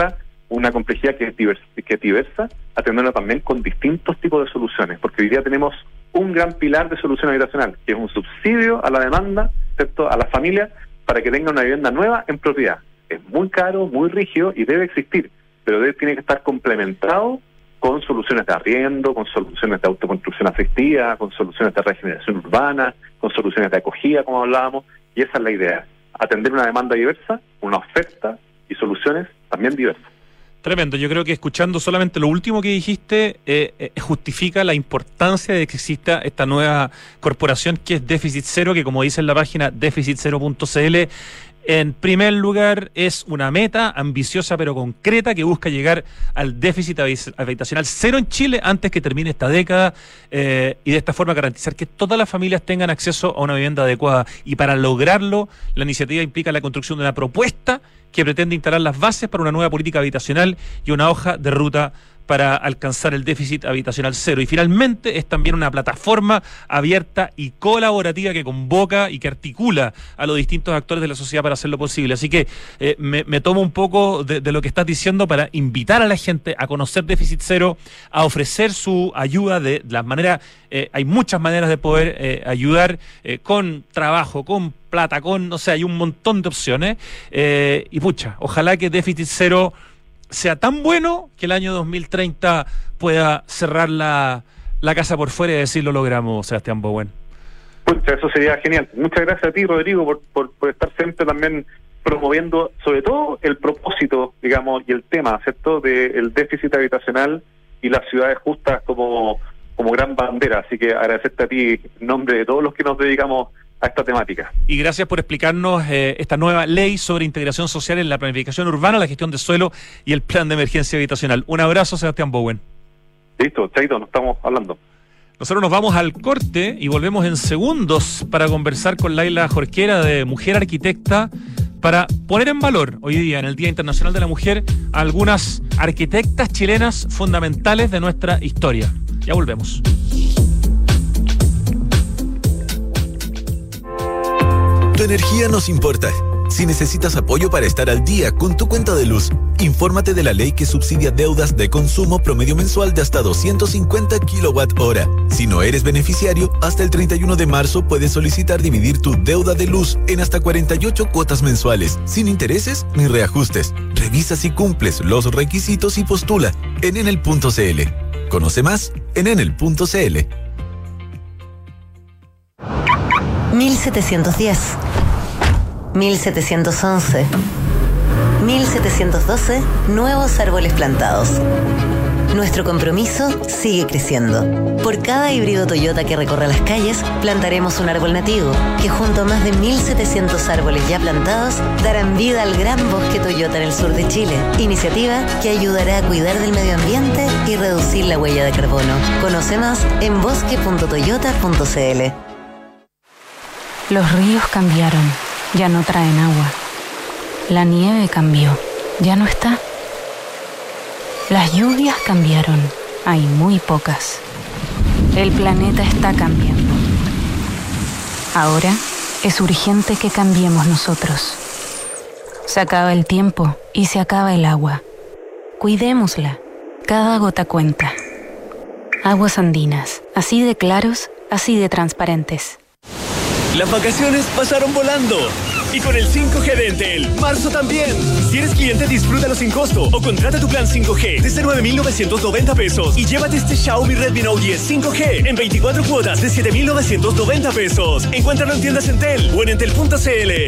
una complejidad que es, divers, que es diversa, atendiendo también con distintos tipos de soluciones, porque hoy día tenemos un gran pilar de solución habitacional, que es un subsidio a la demanda, ¿cierto?, a las familias, para que tengan una vivienda nueva en propiedad. Es muy caro, muy rígido y debe existir, pero debe, tiene que estar complementado con soluciones de arriendo, con soluciones de autoconstrucción afectiva, con soluciones de regeneración urbana, con soluciones de acogida, como hablábamos, y esa es la idea, atender una demanda diversa, una oferta y soluciones también diversas. Tremendo, yo creo que escuchando solamente lo último que dijiste eh, eh, justifica la importancia de que exista esta nueva corporación que es Déficit Cero, que como dice en la página déficit cero punto c l, en primer lugar es una meta ambiciosa pero concreta que busca llegar al déficit habitacional cero en Chile antes que termine esta década eh, y de esta forma garantizar que todas las familias tengan acceso a una vivienda adecuada. Y para lograrlo, la iniciativa implica la construcción de una propuesta que pretende instalar las bases para una nueva política habitacional y una hoja de ruta para alcanzar el déficit habitacional cero. Y finalmente es también una plataforma abierta y colaborativa que convoca y que articula a los distintos actores de la sociedad para hacerlo posible. Así que eh, me, me tomo un poco de, de lo que estás diciendo para invitar a la gente a conocer Déficit Cero, a ofrecer su ayuda de las maneras, eh, hay muchas maneras de poder eh, ayudar eh, con trabajo, con plata, con, no sé, hay un montón de opciones. Eh, y pucha, ojalá que Déficit Cero sea tan bueno que el año dos mil treinta pueda cerrar la, la casa por fuera y decir lo logramos, Sebastián Bowen. Pucha, eso sería genial. Muchas gracias a ti, Rodrigo, por, por, por estar siempre también promoviendo, sobre todo, el propósito, digamos, y el tema, ¿cierto?, del déficit habitacional y las ciudades justas como, como gran bandera. Así que agradecerte a ti en nombre de todos los que nos dedicamos a esta temática. Y gracias por explicarnos eh, esta nueva ley sobre integración social en la planificación urbana, la gestión de suelo y el plan de emergencia habitacional. Un abrazo, Sebastián Bowen. Listo, chaito, nos estamos hablando. Nosotros nos vamos al corte y volvemos en segundos para conversar con Laila Jorquera, de Mujer Arquitecta, para poner en valor hoy día, en el Día Internacional de la Mujer, a algunas arquitectas chilenas fundamentales de nuestra historia. Ya volvemos. Tu energía nos importa. Si necesitas apoyo para estar al día con tu cuenta de luz, infórmate de la ley que subsidia deudas de consumo promedio mensual de hasta doscientos cincuenta kilowatt hora. Si no eres beneficiario, hasta el treinta y uno de marzo puedes solicitar dividir tu deuda de luz en hasta cuarenta y ocho cuotas mensuales, sin intereses ni reajustes. Revisa si cumples los requisitos y postula en enel punto c l. Conoce más en enel punto c l. mil setecientos diez, mil setecientos once, mil setecientos doce, nuevos árboles plantados. Nuestro compromiso sigue creciendo. Por cada híbrido Toyota que recorra las calles, plantaremos un árbol nativo, que junto a más de mil setecientos árboles ya plantados, darán vida al gran bosque Toyota en el sur de Chile. Iniciativa que ayudará a cuidar del medio ambiente y reducir la huella de carbono. Conoce más en bosque punto toyota punto c l. Los ríos cambiaron, ya no traen agua. La nieve cambió, ya no está. Las lluvias cambiaron, hay muy pocas. El planeta está cambiando. Ahora es urgente que cambiemos nosotros. Se acaba el tiempo y se acaba el agua. Cuidémosla, cada gota cuenta. Aguas Andinas, así de claros, así de transparentes. Las vacaciones pasaron volando. Y con el cinco G de Entel, marzo también. Si eres cliente, disfrútalo sin costo o contrata tu plan cinco G desde nueve mil novecientos noventa pesos y llévate este Xiaomi Redmi Note diez cinco G en veinticuatro cuotas de siete mil novecientos noventa pesos. Encuéntralo en tiendas Entel o en entel punto c l.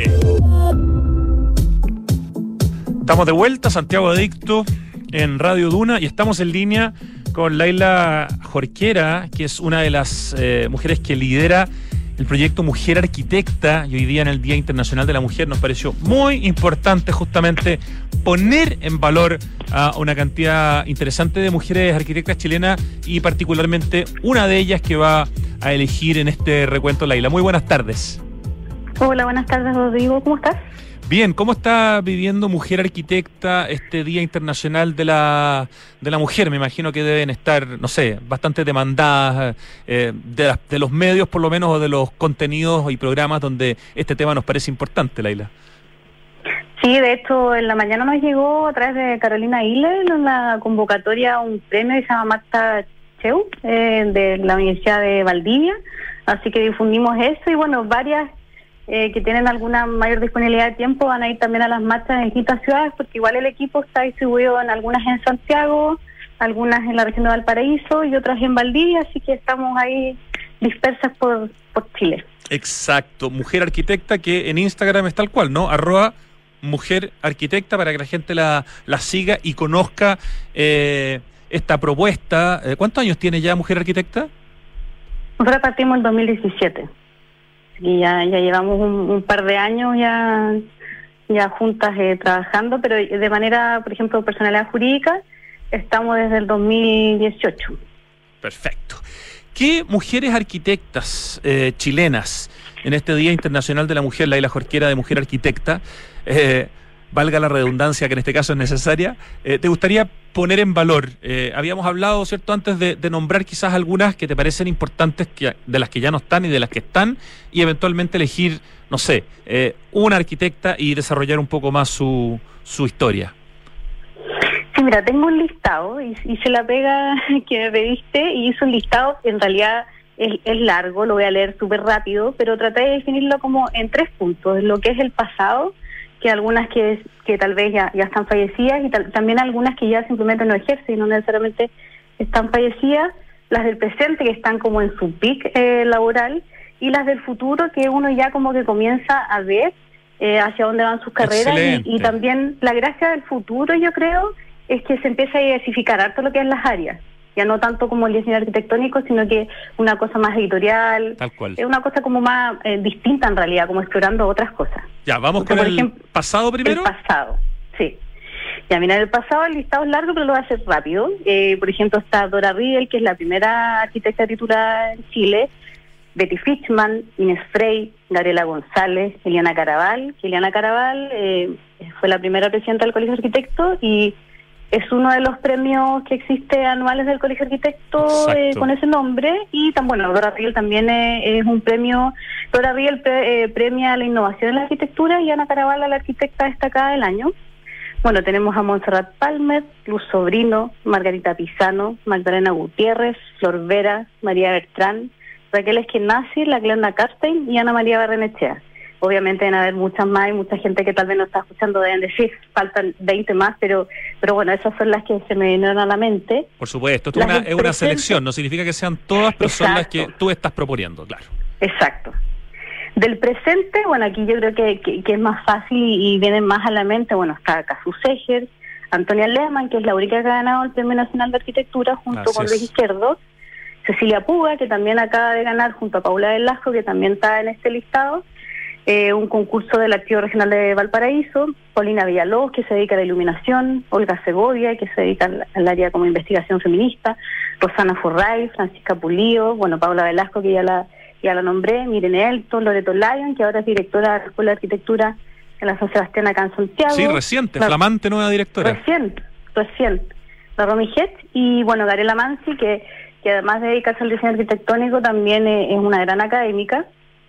Estamos de vuelta, Santiago Adicto, en Radio Duna, y estamos en línea con Laila Jorquera, que es una de las eh, mujeres que lidera el proyecto Mujer Arquitecta, y hoy día en el Día Internacional de la Mujer nos pareció muy importante justamente poner en valor a una cantidad interesante de mujeres arquitectas chilenas y particularmente una de ellas que va a elegir en este recuento Laila. Muy buenas tardes. Hola, buenas tardes, Rodrigo. ¿Cómo estás? Bien, ¿cómo está viviendo Mujer Arquitecta este Día Internacional de la de la Mujer? Me imagino que deben estar, no sé, bastante demandadas eh, de, las, de los medios, por lo menos, o de los contenidos y programas donde este tema nos parece importante, Laila. Sí, de hecho, en la mañana nos llegó a través de Carolina Ile la convocatoria a un premio que se llama Marta Cheu, eh, de la Universidad de Valdivia, así que difundimos eso y bueno, varias eh, que tienen alguna mayor disponibilidad de tiempo van a ir también a las marchas en distintas ciudades, porque igual el equipo está distribuido en algunas en Santiago, algunas en la región de Valparaíso y otras en Valdivia, así que estamos ahí dispersas por, por Chile. Exacto, Mujer Arquitecta, que en Instagram es tal cual, ¿no? Arroba Mujer Arquitecta, para que la gente la, la siga y conozca eh, esta propuesta. ¿Cuántos años tiene ya Mujer Arquitecta? Nosotros partimos en dos mil diecisiete y ya, ya llevamos un, un par de años ya, ya juntas eh, trabajando, pero de manera, por ejemplo, personalidad jurídica, estamos desde el dos mil dieciocho. Perfecto. ¿Qué mujeres arquitectas eh, chilenas en este Día Internacional de la Mujer, la Isla Jorquera de Mujer Arquitecta, eh, valga la redundancia que en este caso es necesaria, eh, te gustaría poner en valor? Eh, habíamos hablado, ¿cierto?, antes de, de nombrar quizás algunas que te parecen importantes, que, de las que ya no están y de las que están, y eventualmente elegir, no sé, eh, una arquitecta y desarrollar un poco más su, su historia. Sí, mira, tengo un listado, y hice la pega que me pediste, y hice un listado, en realidad es, es largo, lo voy a leer súper rápido, pero traté de definirlo como en tres puntos: lo que es el pasado, que algunas que que tal vez ya, ya están fallecidas, y tal, también algunas que ya simplemente no ejercen y no necesariamente están fallecidas, las del presente que están como en su pic eh, laboral, y las del futuro que uno ya como que comienza a ver eh, hacia dónde van sus carreras, y, y también la gracia del futuro, yo creo, es que se empieza a diversificar harto lo que es las áreas, ya no tanto como el diseño arquitectónico, sino que una cosa más editorial, tal cual, es una cosa como más eh, distinta en realidad, como explorando otras cosas. Ya, vamos Porque, con el ejemplo, pasado primero. El pasado, sí. Ya, mira, el pasado el listado es largo, pero lo voy a hacer rápido. Eh, por ejemplo, está Dora Riedel, que es la primera arquitecta titulada en Chile, Betty Fichman, Inés Frey, Gabriela González, Eliana Caraval, que Eliana Caraval eh, fue la primera presidenta del Colegio de Arquitectos y es uno de los premios que existe anuales del Colegio de Arquitectos eh, con ese nombre. Y tan bueno, Dora Riedel también eh, es un premio. Dora Riedel pre, eh, premia la innovación en la arquitectura y Ana Caraval a la arquitecta destacada del año. Bueno, tenemos a Montserrat Palmer, Luz Sobrino, Margarita Pisano, Magdalena Gutiérrez, Flor Vera, María Bertrán, Raquel Eskenazi, la Glenda Karstein y Ana María Barrenechea. Obviamente deben haber muchas más y mucha gente que tal vez no está escuchando deben decir, faltan veinte más, pero pero bueno, esas son las que se me vinieron a la mente. Por supuesto, esto es una, es una selección, no significa que sean todas, pero Exacto. son las que tú estás proponiendo, claro. Exacto. Del presente, bueno, aquí yo creo que, que, que es más fácil y, y vienen más a la mente, bueno, está Casu Seger, Antonia Lehmann, que es la única que ha ganado el Premio Nacional de Arquitectura junto Así con Luis Izquierdo, Cecilia Puga, que también acaba de ganar junto a Paula Velasco, que también está en este listado, Eh, un concurso del Archivo Regional de Valparaíso, Paulina Villalobos, que se dedica a la iluminación, Olga Segovia, que se dedica al, al área como investigación feminista, Rosana Furray, Francisca Pulío, bueno, Paula Velasco, que ya la ya la nombré, Mirene Elton, Loreto Lyon, que ahora es directora de la Escuela de Arquitectura en la San Sebastián acá en Santiago. Sí, reciente, la, flamante nueva directora. Reciente, reciente. La Romy Het, y bueno, Gabriela Mansi, que, que además de dedicarse al diseño arquitectónico, también es, es una gran académica.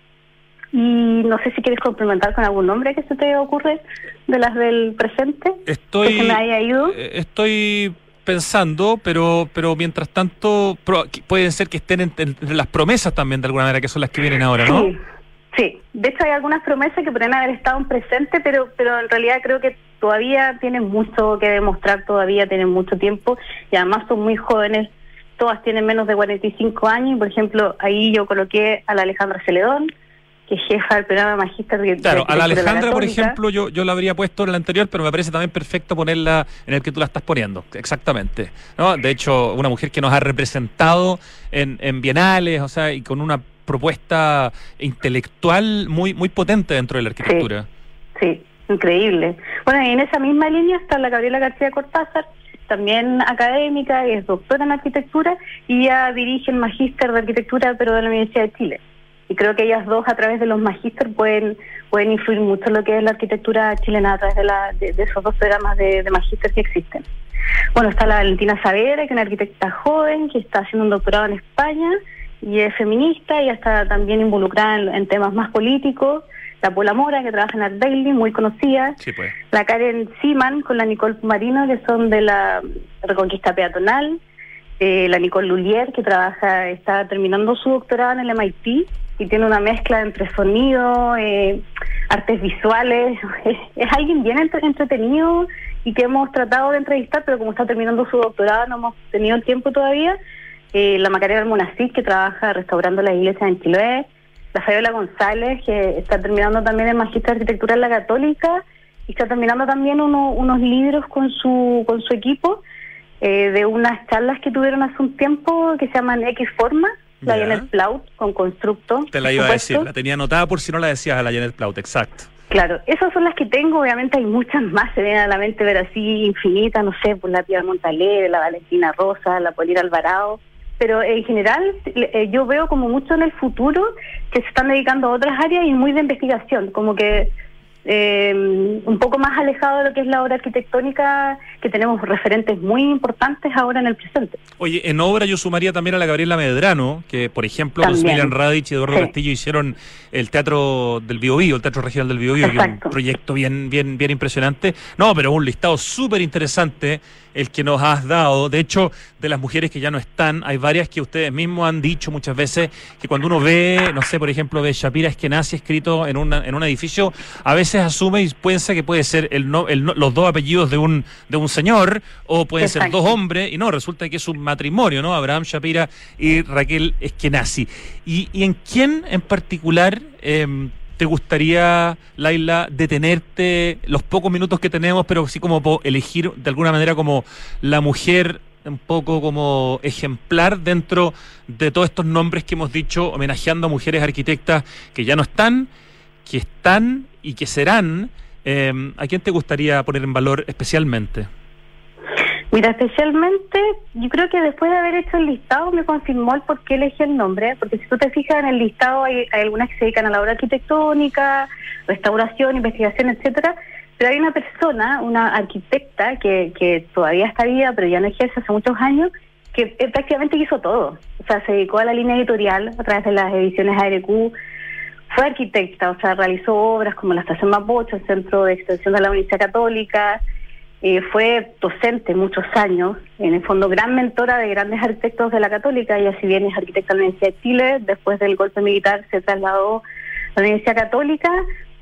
Y no sé si quieres complementar con algún nombre que se te ocurre de las del presente. Estoy, que se me haya ido. Estoy pensando, pero pero mientras tanto pro, pueden ser que estén entre, entre las promesas también de alguna manera, que son las que vienen ahora, ¿no? Sí, sí. De hecho hay algunas promesas que podrían haber estado en presente, pero pero en realidad creo que todavía tienen mucho que demostrar, todavía tienen mucho tiempo y además son muy jóvenes. Todas tienen menos de cuarenta y cinco años y, por ejemplo, ahí yo coloqué a la Alejandra Celedón, que es jefa del programa Magíster de Claro, de, a la Alejandra, la por ejemplo, yo yo la habría puesto en la anterior, pero me parece también perfecto ponerla en el que tú la estás poniendo, exactamente, ¿no? De hecho, una mujer que nos ha representado en, en bienales, o sea, y con una propuesta intelectual muy muy potente dentro de la arquitectura. Sí, sí, increíble. Bueno, y en esa misma línea está la Gabriela García Cortázar, también académica, es doctora en arquitectura, y ya dirige el Magíster de Arquitectura, pero de la Universidad de Chile. Y creo que ellas dos, a través de los magíster, pueden pueden influir mucho en lo que es la arquitectura chilena a través de, la, de, de esos dos programas de, de magíster que existen. Bueno, está la Valentina Saavedra, que es una arquitecta joven, que está haciendo un doctorado en España, y es feminista, y está también involucrada en, en temas más políticos. la Paula Mora, que trabaja en Art Daily, muy conocida, Sí, pues. la Karen Seaman con la Nicole Marino, que son de la Reconquista Peatonal, eh, la Nicole Lulier, que trabaja, está terminando su doctorado en el M I T y tiene una mezcla entre sonido, eh, artes visuales. Es alguien bien entre- entretenido y que hemos tratado de entrevistar, pero como está terminando su doctorado no hemos tenido el tiempo todavía. Eh, la Macarena Almonacid, que trabaja restaurando las iglesias en Chiloé, la Fabiola González, que está terminando también el Magíster de Arquitectura en la Católica y está terminando también uno, unos libros con su con su equipo, eh, de unas charlas que tuvieron hace un tiempo que se llaman X Forma, la Ya. Janet Plaut con Constructo. Te la por iba a supuesto. decir, la tenía anotada por si no la decías a la Janet Plaut, exacto. Claro, esas son las que tengo, obviamente hay muchas más, se vienen a la mente ver así infinitas, no sé, por la Pia Montalegre, la Valentina Rosa, la Polina Alvarado, pero en general eh, yo veo como mucho en el futuro que se están dedicando a otras áreas y muy de investigación, como que eh, un poco más alejado de lo que es la obra arquitectónica, que tenemos referentes muy importantes ahora en el presente. Oye, en obra yo sumaría también a la Gabriela Medrano, que por ejemplo con También. Emilian Radich y Eduardo Sí. Castillo hicieron el Teatro del Biobío, el Teatro Regional del Biobío, que es un Exacto. proyecto bien, bien, bien impresionante. No, pero un listado súper interesante el que nos has dado. De hecho, de las mujeres que ya no están, hay varias que ustedes mismos han dicho muchas veces que cuando uno ve, no sé, por ejemplo, ve Shapira Eskenazi escrito en, una, en un edificio, a veces asume y piensa que puede ser el no, el no- los dos apellidos de un, de un señor, o pueden ser Exacto. dos hombres, y no, resulta que es un matrimonio, ¿no? Abraham Shapira y Raquel Eskenazi. ¿Y, y en quién en particular eh, te gustaría, Laila, detenerte los pocos minutos que tenemos, pero así como po- elegir de alguna manera como la mujer un poco como ejemplar dentro de todos estos nombres que hemos dicho, homenajeando a mujeres arquitectas que ya no están, que están y que serán? Eh, ¿A quién te gustaría poner en valor especialmente? Mira, especialmente, yo creo que después de haber hecho el listado me confirmó el por qué elegí el nombre, porque si tú te fijas en el listado hay, hay algunas que se dedican a la obra arquitectónica, restauración, investigación, etcétera, pero hay una persona, una arquitecta que, que todavía está viva, pero ya no ejerce hace muchos años, que eh, prácticamente hizo todo. O sea, se dedicó a la línea editorial a través de las ediciones A R Q, fue arquitecta, o sea, realizó obras como la Estación Mapocho, el Centro de Extensión de la Universidad Católica. Eh, fue docente muchos años, en el fondo gran mentora de grandes arquitectos de la Católica. Ella, si bien es arquitecta de la Universidad de Chile, después del golpe militar se trasladó a la Universidad Católica.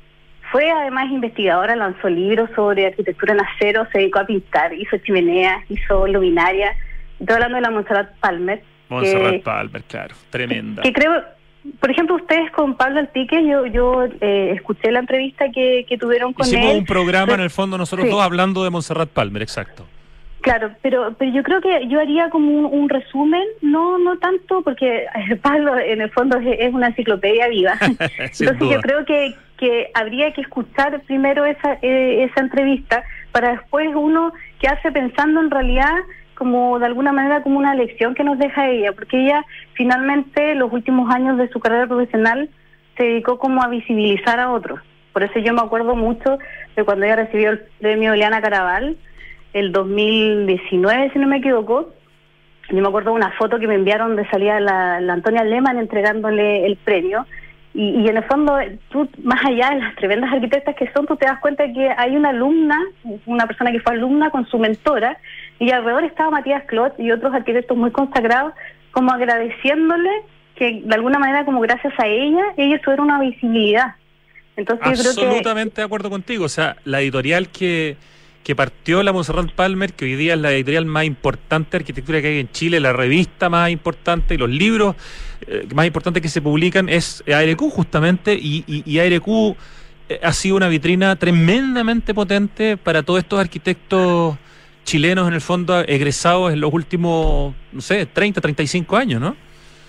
Fue además investigadora, lanzó libros sobre arquitectura en acero, se dedicó a pintar, hizo chimeneas, hizo luminarias. Estoy hablando de la Montserrat Palmer. Montserrat que, Palmer, claro, tremenda. que creo, por ejemplo, ustedes con Pablo Altique, yo yo eh, escuché la entrevista que, que tuvieron con Hicimos él. un programa Pero- en el fondo nosotros sí. dos hablando de Montserrat Palmer, exacto. Claro, pero pero yo creo que yo haría como un, un resumen, no no tanto, porque eh, Pablo en el fondo es, es una enciclopedia viva. Sin Entonces duda. yo creo que, que habría que escuchar primero esa eh, esa entrevista para después uno quedarse pensando en realidad como de alguna manera como una lección que nos deja ella, porque ella finalmente los últimos años de su carrera profesional se dedicó como a visibilizar a otros. Por eso yo me acuerdo mucho de cuando ella recibió el premio Eliana Caraval el dos mil diecinueve, si no me equivoco. Yo me acuerdo de una foto que me enviaron de salida la, la Antonia Lehmann entregándole el premio. Y, y en el fondo, tú, más allá de las tremendas arquitectas que son, tú te das cuenta que hay una alumna, una persona que fue alumna con su mentora, y alrededor estaba Matías Clot y otros arquitectos muy consagrados, como agradeciéndole que de alguna manera, como gracias a ella, ella tuviera una visibilidad. Entonces yo creo que... Absolutamente de acuerdo contigo. O sea, la editorial que, que partió la Montserrat Palmer, que hoy día es la editorial más importante de arquitectura que hay en Chile, la revista más importante y los libros eh, más importantes que se publican, es A R Q justamente, y, y, y A R Q eh, ha sido una vitrina tremendamente potente para todos estos arquitectos chilenos, en el fondo, egresados en los últimos, no sé, treinta, treinta y cinco años, ¿no?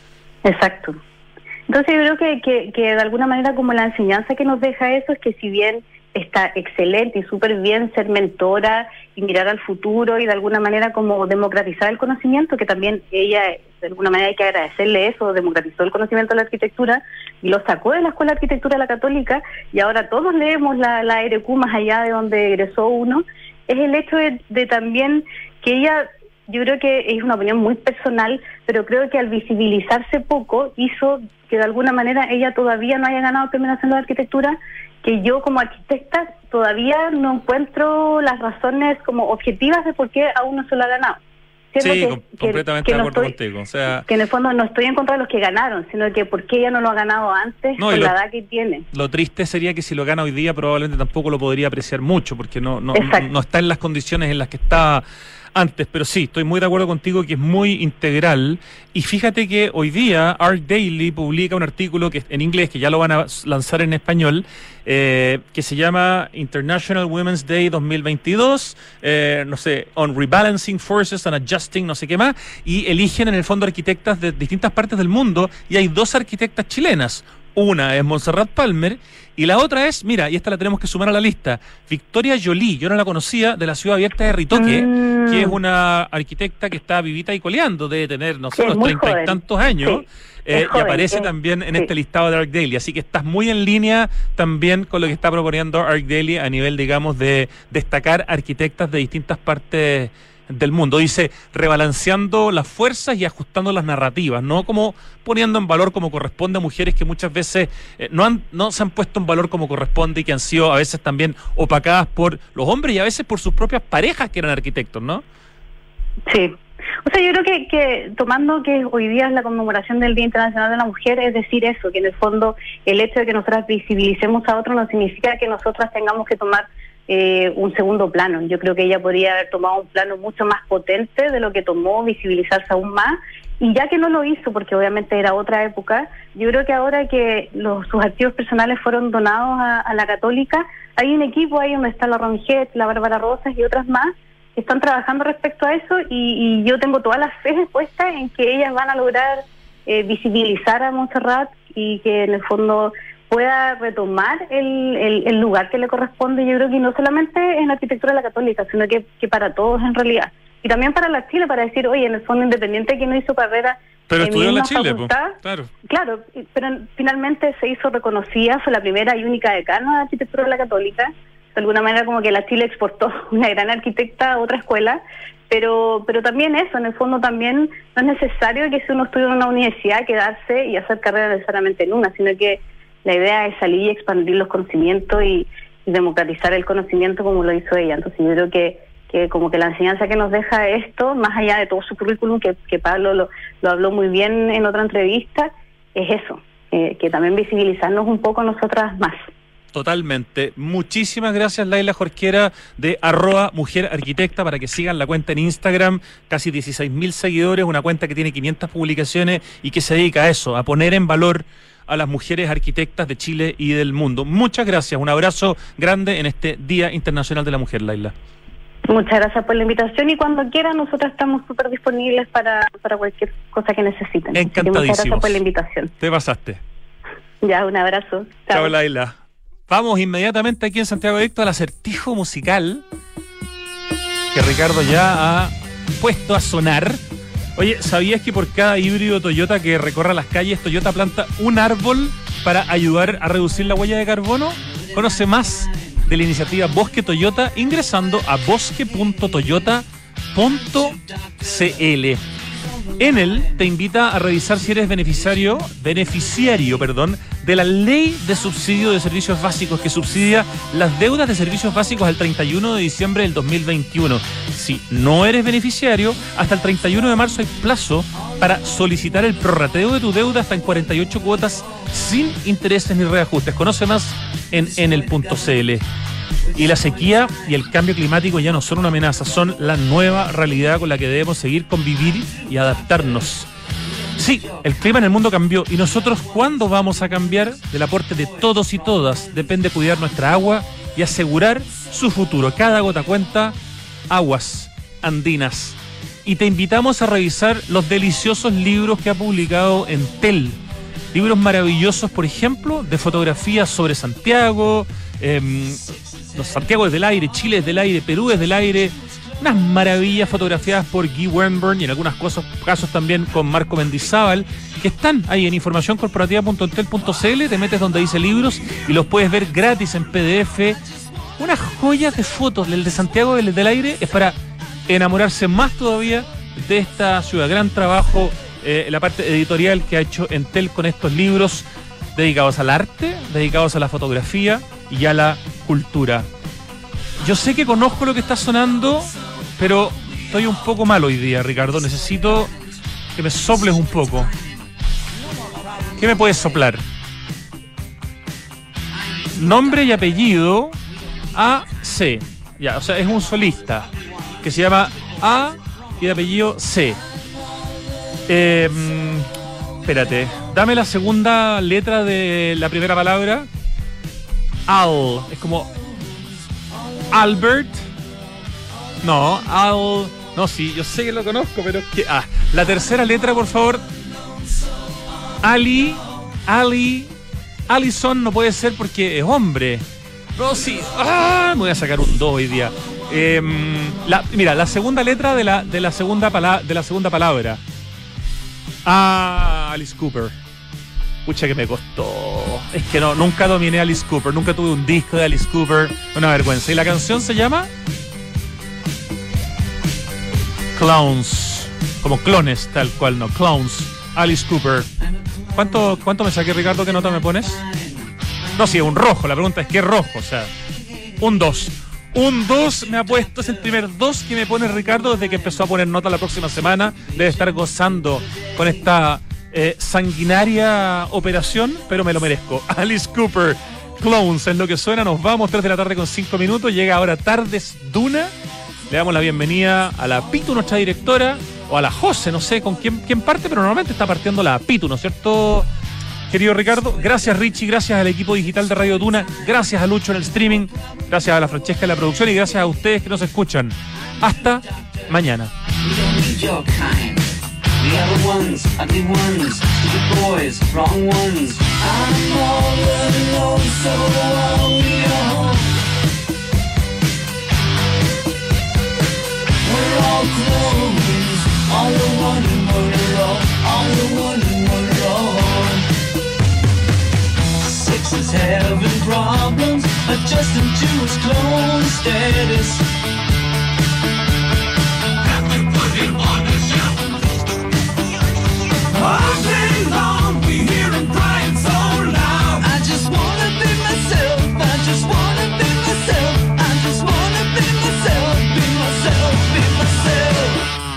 Exacto. Entonces yo creo que, que, que de alguna manera como la enseñanza que nos deja eso es que si bien está excelente y súper bien ser mentora y mirar al futuro y de alguna manera como democratizar el conocimiento, que también ella de alguna manera hay que agradecerle eso, democratizó el conocimiento de la arquitectura y lo sacó de la Escuela de Arquitectura de la Católica y ahora todos leemos la, la A R Q más allá de donde egresó uno, es el hecho de, de también que ella yo creo que es una opinión muy personal, pero creo que al visibilizarse poco hizo que de alguna manera ella todavía no haya ganado el Premio Nacional de Arquitectura, que yo como arquitecta todavía no encuentro las razones como objetivas de por qué aún no se lo ha ganado. Sí, que, com- completamente que, que de acuerdo no estoy, contigo. O sea, que en el fondo no estoy en contra de los que ganaron, sino que por qué ella no lo ha ganado antes no, con lo, la edad que tiene. Lo triste sería que si lo gana hoy día probablemente tampoco lo podría apreciar mucho, porque no, no, no, no está en las condiciones en las que está antes. Pero sí, estoy muy de acuerdo contigo que es muy integral. Y fíjate que hoy día Art Daily publica un artículo que en inglés, que ya lo van a lanzar en español, eh, que se llama International Women's Day dos mil veintidós, eh, no sé, on rebalancing forces and adjusting, no sé qué más, y eligen en el fondo arquitectas de distintas partes del mundo, y hay dos arquitectas chilenas. Una es Montserrat Palmer y la otra es, mira, y esta la tenemos que sumar a la lista, Victoria Jolie. Yo no la conocía, de la Ciudad Abierta de Ritoque, mm. que es una arquitecta que está vivita y coleando, debe tener, no sé, unos treinta y tantos años, sí, eh, joven, y aparece es, también en sí. este listado de Art Daily. Así que estás muy en línea también con lo que está proponiendo Art Daily a nivel, digamos, de destacar arquitectas de distintas partes del mundo. Dice, rebalanceando las fuerzas y ajustando las narrativas, no como poniendo en valor como corresponde a mujeres que muchas veces eh, no han no se han puesto en valor como corresponde y que han sido a veces también opacadas por los hombres y a veces por sus propias parejas que eran arquitectos, ¿no? Sí. O sea, yo creo que, que tomando que hoy día es la conmemoración del Día Internacional de la Mujer, es decir eso, que en el fondo el hecho de que nosotras visibilicemos a otros no significa que nosotras tengamos que tomar Eh, un segundo plano. Yo creo que ella podría haber tomado un plano mucho más potente de lo que tomó, visibilizarse aún más, y ya que no lo hizo, porque obviamente era otra época, yo creo que ahora que los, sus activos personales fueron donados a, a la Católica, hay un equipo ahí donde está la Ronjet, la Bárbara Rosas y otras más, que están trabajando respecto a eso, y, y yo tengo todas las fe puestas en que ellas van a lograr eh, visibilizar a Montserrat y que en el fondo pueda retomar el, el, el lugar que le corresponde. Yo creo que no solamente en la arquitectura de la Católica, sino que, que para todos en realidad. Y también para la Chile, para decir, oye, en el fondo independiente que no hizo carrera pero en estudió en la Chile, facultad, po. Claro. Claro, pero finalmente se hizo reconocida, fue la primera y única decana de arquitectura de la Católica. De alguna manera como que la Chile exportó una gran arquitecta a otra escuela, pero pero también eso, en el fondo también no es necesario que si uno estudia en una universidad quedarse y hacer carrera necesariamente en una, sino que la idea es salir y expandir los conocimientos y, y democratizar el conocimiento como lo hizo ella. Entonces yo creo que, que como que la enseñanza que nos deja esto, más allá de todo su currículum, que, que Pablo lo, lo habló muy bien en otra entrevista, es eso, eh, que también visibilizarnos un poco nosotras más. Totalmente. Muchísimas gracias, Laila Jorquera, de arroba Mujer Arquitecta, para que sigan la cuenta en Instagram, casi dieciséis mil seguidores, una cuenta que tiene quinientas publicaciones y que se dedica a eso, a poner en valor a las mujeres arquitectas de Chile y del mundo. Muchas gracias, un abrazo grande en este Día Internacional de la Mujer, Laila. Muchas gracias por la invitación y cuando quieran nosotros estamos súper disponibles para, para cualquier cosa que necesiten. Encantadísimos. Muchas gracias por la invitación. Te pasaste. Ya, un abrazo. Chao, Chao Laila. Vamos inmediatamente aquí en Santiago Adicto al acertijo musical que Ricardo ya ha puesto a sonar. Oye, ¿sabías que por cada híbrido Toyota que recorra las calles, Toyota planta un árbol para ayudar a reducir la huella de carbono? Conoce más de la iniciativa Bosque Toyota ingresando a bosque punto toyota punto c l. En él te invita a revisar si eres beneficiario, beneficiario, perdón, de la Ley de Subsidio de Servicios Básicos que subsidia las deudas de servicios básicos al treinta y uno de diciembre del dos mil veintiuno. Si no eres beneficiario, hasta el treinta y uno de marzo hay plazo para solicitar el prorrateo de tu deuda hasta en cuarenta y ocho cuotas sin intereses ni reajustes. Conoce más en enel punto c l. Y la sequía y el cambio climático ya no son una amenaza, son la nueva realidad con la que debemos seguir convivir y adaptarnos. Sí, el clima en el mundo cambió y nosotros, ¿cuándo vamos a cambiar? Del aporte de todos y todas depende cuidar nuestra agua y asegurar su futuro. Cada gota cuenta. Aguas Andinas. Y te invitamos a revisar los deliciosos libros que ha publicado Entel. Libros maravillosos, por ejemplo, de fotografías sobre Santiago, eh, los Santiago desde el aire, Chile desde el aire, Perú desde el aire, unas maravillas fotografiadas por Guy Wernburn y en algunos casos, casos también con Marco Mendizábal, que están ahí en información corporativa punto entel punto c l, te metes donde dice libros y los puedes ver gratis en P D F. Unas joyas de fotos. El de Santiago del, del aire es para enamorarse más todavía de esta ciudad. Gran trabajo eh, en la parte editorial que ha hecho Entel con estos libros dedicados al arte, dedicados a la fotografía y a la cultura. Yo sé que conozco lo que está sonando, pero estoy un poco mal hoy día, Ricardo. Necesito que me soples un poco. ¿Qué me puedes soplar? Nombre y apellido A C. Ya, o sea, es un solista que se llama A y de apellido C. Eh, espérate, dame la segunda letra de la primera palabra. Al. Es como Albert. No, Al. No, sí, yo sé que lo conozco, pero es que. Ah, la tercera letra, por favor. Ali. Ali. Allison no puede ser porque es hombre. No, sí. Ah, me voy a sacar un dos hoy día. Eh, la, mira, la segunda letra de la, de la, segunda, pala- de la segunda palabra. Ah, Alice Cooper. Pucha que me costó. Es que no, nunca dominé a Alice Cooper. Nunca tuve un disco de Alice Cooper. Una vergüenza. ¿Y la canción se llama? Clowns. Como clones, tal cual, no. Clowns. Alice Cooper. ¿Cuánto, cuánto me saqué, Ricardo? ¿Qué nota me pones? No, sí, un rojo. La pregunta es ¿qué rojo? O sea, un dos. Un dos me ha puesto. Es el primer dos que me pone Ricardo desde que empezó a poner nota la próxima semana. Debe estar gozando con esta eh, sanguinaria operación, pero me lo merezco. Alice Cooper, Clowns, es lo que suena. Nos vamos, tres de la tarde con cinco minutos. Llega ahora Tardes Duna. Le damos la bienvenida a la Pitu, nuestra directora, o a la Jose, no sé con quién, quién parte, pero normalmente está partiendo la Pitu, ¿no es cierto, querido Ricardo? Gracias, Richie, gracias al equipo digital de Radio Duna, gracias a Lucho en el streaming, gracias a la Francesca en la producción y gracias a ustedes que nos escuchan. Hasta mañana. All clothes, all the one in one row, all the one in one row. Six is having problems, adjusting to his clone status. Have to put him on the shelf. All day long we hear him crying so loud. I just wanna be myself, I just wanna be myself, I just wanna be myself, be myself, be myself.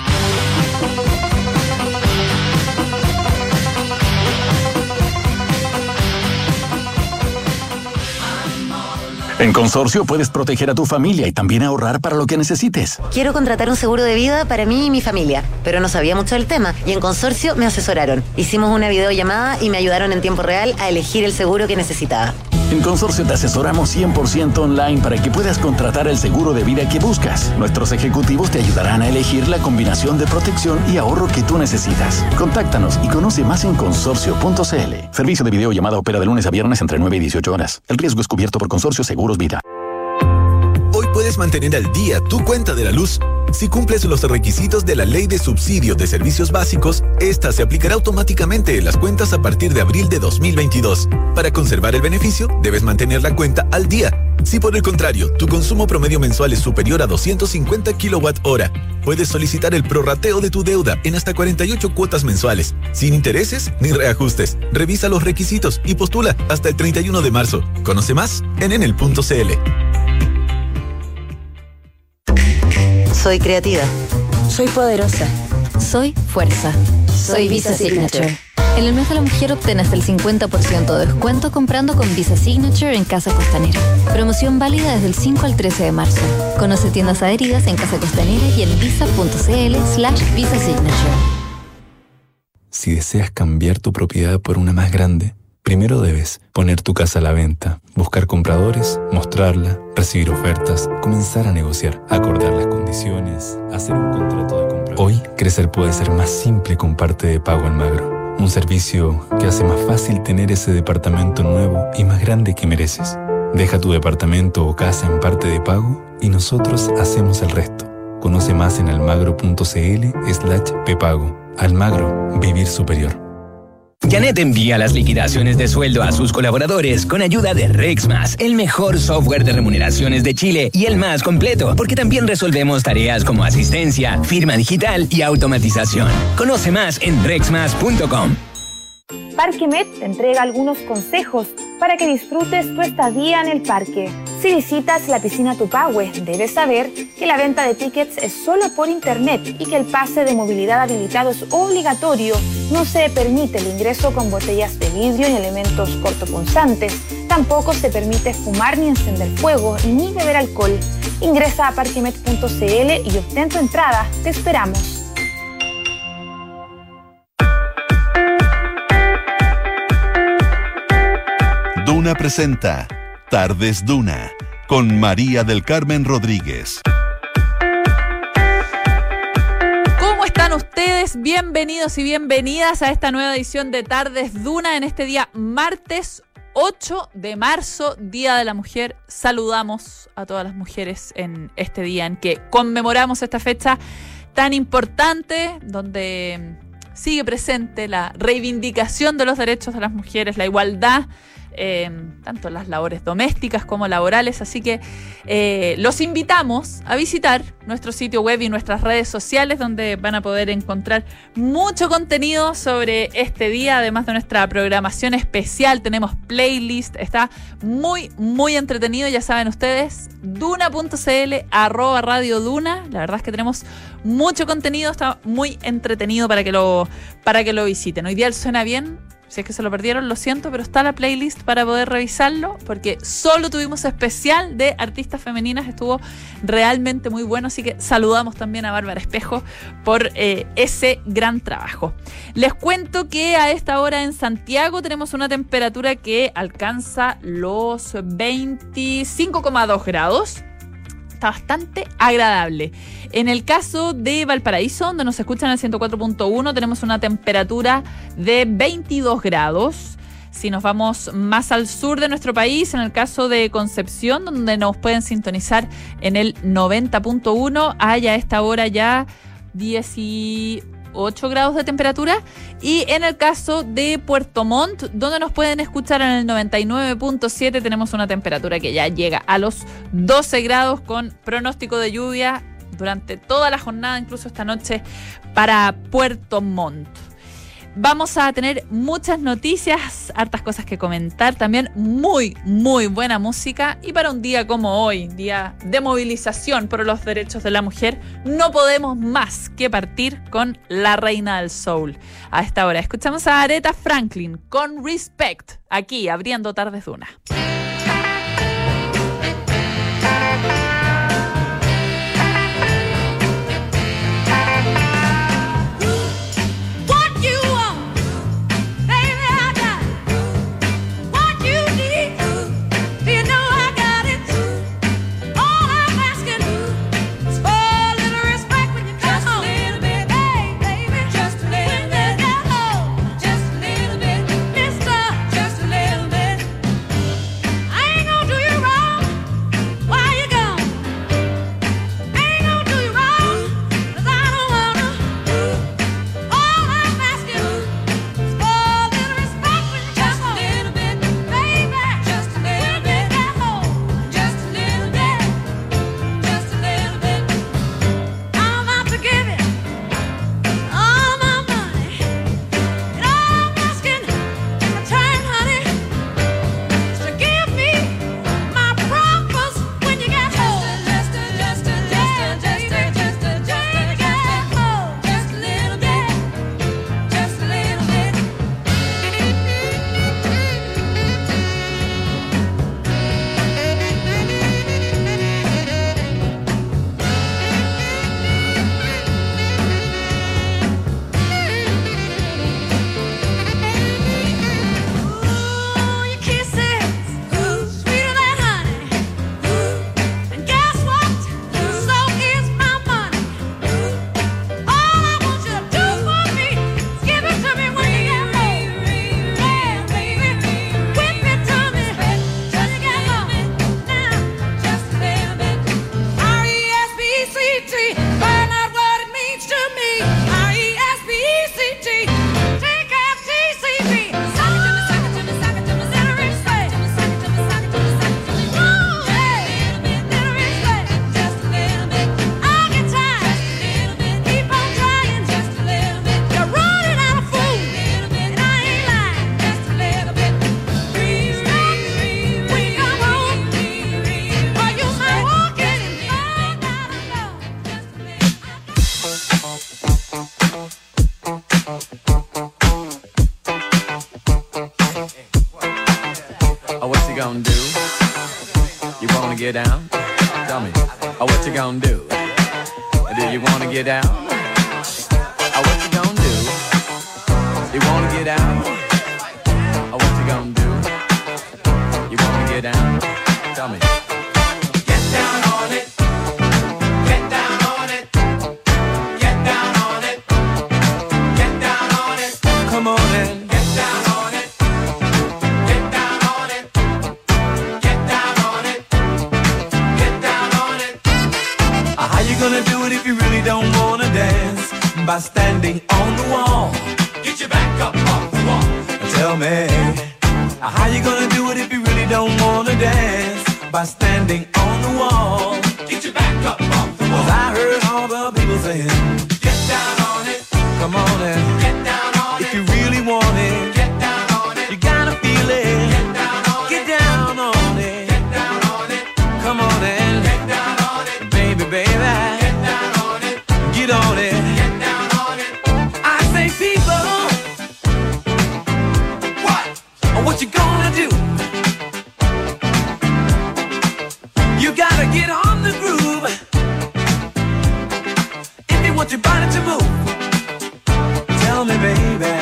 En Consorcio puedes proteger a tu familia y también ahorrar para lo que necesites. Quiero contratar un seguro de vida para mí y mi familia, pero no sabía mucho del tema y en Consorcio me asesoraron. Hicimos una videollamada y me ayudaron en tiempo real a elegir el seguro que necesitaba. En Consorcio te asesoramos cien por ciento online para que puedas contratar el seguro de vida que buscas. Nuestros ejecutivos te ayudarán a elegir la combinación de protección y ahorro que tú necesitas. Contáctanos y conoce más en consorcio punto c l. Servicio de videollamada opera de lunes a viernes entre nueve y dieciocho horas. El riesgo es cubierto por Consorcio Seguros Vida. Hoy puedes mantener al día tu cuenta de la luz. Si cumples los requisitos de la Ley de Subsidio de Servicios Básicos, esta se aplicará automáticamente en las cuentas a partir de abril de dos mil veintidós. Para conservar el beneficio, debes mantener la cuenta al día. Si por el contrario, tu consumo promedio mensual es superior a doscientos cincuenta kilowatt hora, puedes solicitar el prorrateo de tu deuda en hasta cuarenta y ocho cuotas mensuales, sin intereses ni reajustes. Revisa los requisitos y postula hasta el treinta y uno de marzo. Conoce más en enel punto c l. Soy creativa. Soy poderosa. Soy fuerza. Soy Visa Signature. En el mes de la mujer obtienes el cincuenta por ciento de descuento comprando con Visa Signature en Casa Costanera. Promoción válida desde el cinco al trece de marzo. Conoce tiendas adheridas en Casa Costanera y en visa punto c l slash Visa Signature. Si deseas cambiar tu propiedad por una más grande, primero debes poner tu casa a la venta, buscar compradores, mostrarla, recibir ofertas, comenzar a negociar, acordar las condiciones, hacer un contrato de compra. Hoy, crecer puede ser más simple con Parte de Pago Almagro, un servicio que hace más fácil tener ese departamento nuevo y más grande que mereces. Deja tu departamento o casa en Parte de Pago y nosotros hacemos el resto. Conoce más en almagro punto c l slash pepago. Almagro, vivir superior. Janet envía las liquidaciones de sueldo a sus colaboradores con ayuda de Rexmas, el mejor software de remuneraciones de Chile y el más completo, porque también resolvemos tareas como asistencia, firma digital y automatización. Conoce más en rexmas punto com. Parquemet te entrega algunos consejos para que disfrutes tu estadía en el parque. Si visitas la piscina Tupahue, debes saber que la venta de tickets es solo por internet y que el pase de movilidad habilitado es obligatorio. No se permite el ingreso con botellas de vidrio ni elementos cortopunzantes. Tampoco se permite fumar ni encender fuego ni beber alcohol. Ingresa a parquemet punto c l y obtén tu entrada. Te esperamos. Duna presenta Tardes Duna con María del Carmen Rodríguez. ¿Cómo están ustedes? Bienvenidos y bienvenidas a esta nueva edición de Tardes Duna en este día martes ocho de marzo, Día de la Mujer. Saludamos a todas las mujeres en este día en que conmemoramos esta fecha tan importante donde sigue presente la reivindicación de los derechos de las mujeres, la igualdad, Eh, tanto en las labores domésticas como laborales, así que eh, los invitamos a visitar nuestro sitio web y nuestras redes sociales, donde van a poder encontrar mucho contenido sobre este día, además de nuestra programación especial. Tenemos playlist, está muy muy entretenido, ya saben ustedes, duna punto c l, arroba radio duna. La verdad es que tenemos mucho contenido, está muy entretenido para que lo, para que lo visiten. Hoy día el Suena Bien, si es que se lo perdieron, lo siento, pero está la playlist para poder revisarlo, porque solo tuvimos especial de artistas femeninas, estuvo realmente muy bueno, así que saludamos también a Bárbara Espejo por eh, ese gran trabajo. Les cuento que a esta hora en Santiago tenemos una temperatura que alcanza los veinticinco coma dos grados. Está bastante agradable. En el caso de Valparaíso, donde nos escuchan en el ciento cuatro punto uno, tenemos una temperatura de veintidós grados. Si nos vamos más al sur de nuestro país, en el caso de Concepción, donde nos pueden sintonizar en el noventa punto uno, hay a esta hora ya dieciocho grados de temperatura. Y en el caso de Puerto Montt, donde nos pueden escuchar en el noventa y nueve punto siete, tenemos una temperatura que ya llega a los doce grados, con pronóstico de lluvia durante toda la jornada, incluso esta noche, para Puerto Montt. Vamos a tener muchas noticias, hartas cosas que comentar, también muy, muy buena música. Y para un día como hoy, día de movilización por los derechos de la mujer, no podemos más que partir con la reina del soul. A esta hora escuchamos a Aretha Franklin con Respect, aquí abriendo Tardes Duna. gonna do? You wanna get down? Tell me, oh, what you gonna do? Do you wanna get down? Oh, what you gonna do? You wanna get down? Oh, what you gonna do? You wanna get down? Tell me. Get down on it. Get down on it. Get down on it. Get down on it. Come on in. Get down on it. Get down on it. Get down on it. Get down on it. Uh, How you gonna do it if you really don't wanna dance? By standing on the wall. Get your back up off the wall. Tell me, uh, how you gonna do it if you really don't wanna dance? By standing on the wall. Get your back up off the wall. 'Cause I heard all the people saying, get down on it. Come on in. Get down on it. If you really want it. Get down on it. You gotta feel it. Get down on it. Get down on it. Get down on it. Come on in. Get down on it. Baby, baby. Get down on it. Get on it. Get down on it. I say people. What? What you gonna do? You gotta get on the groove if you want your body to move. Tell me, baby,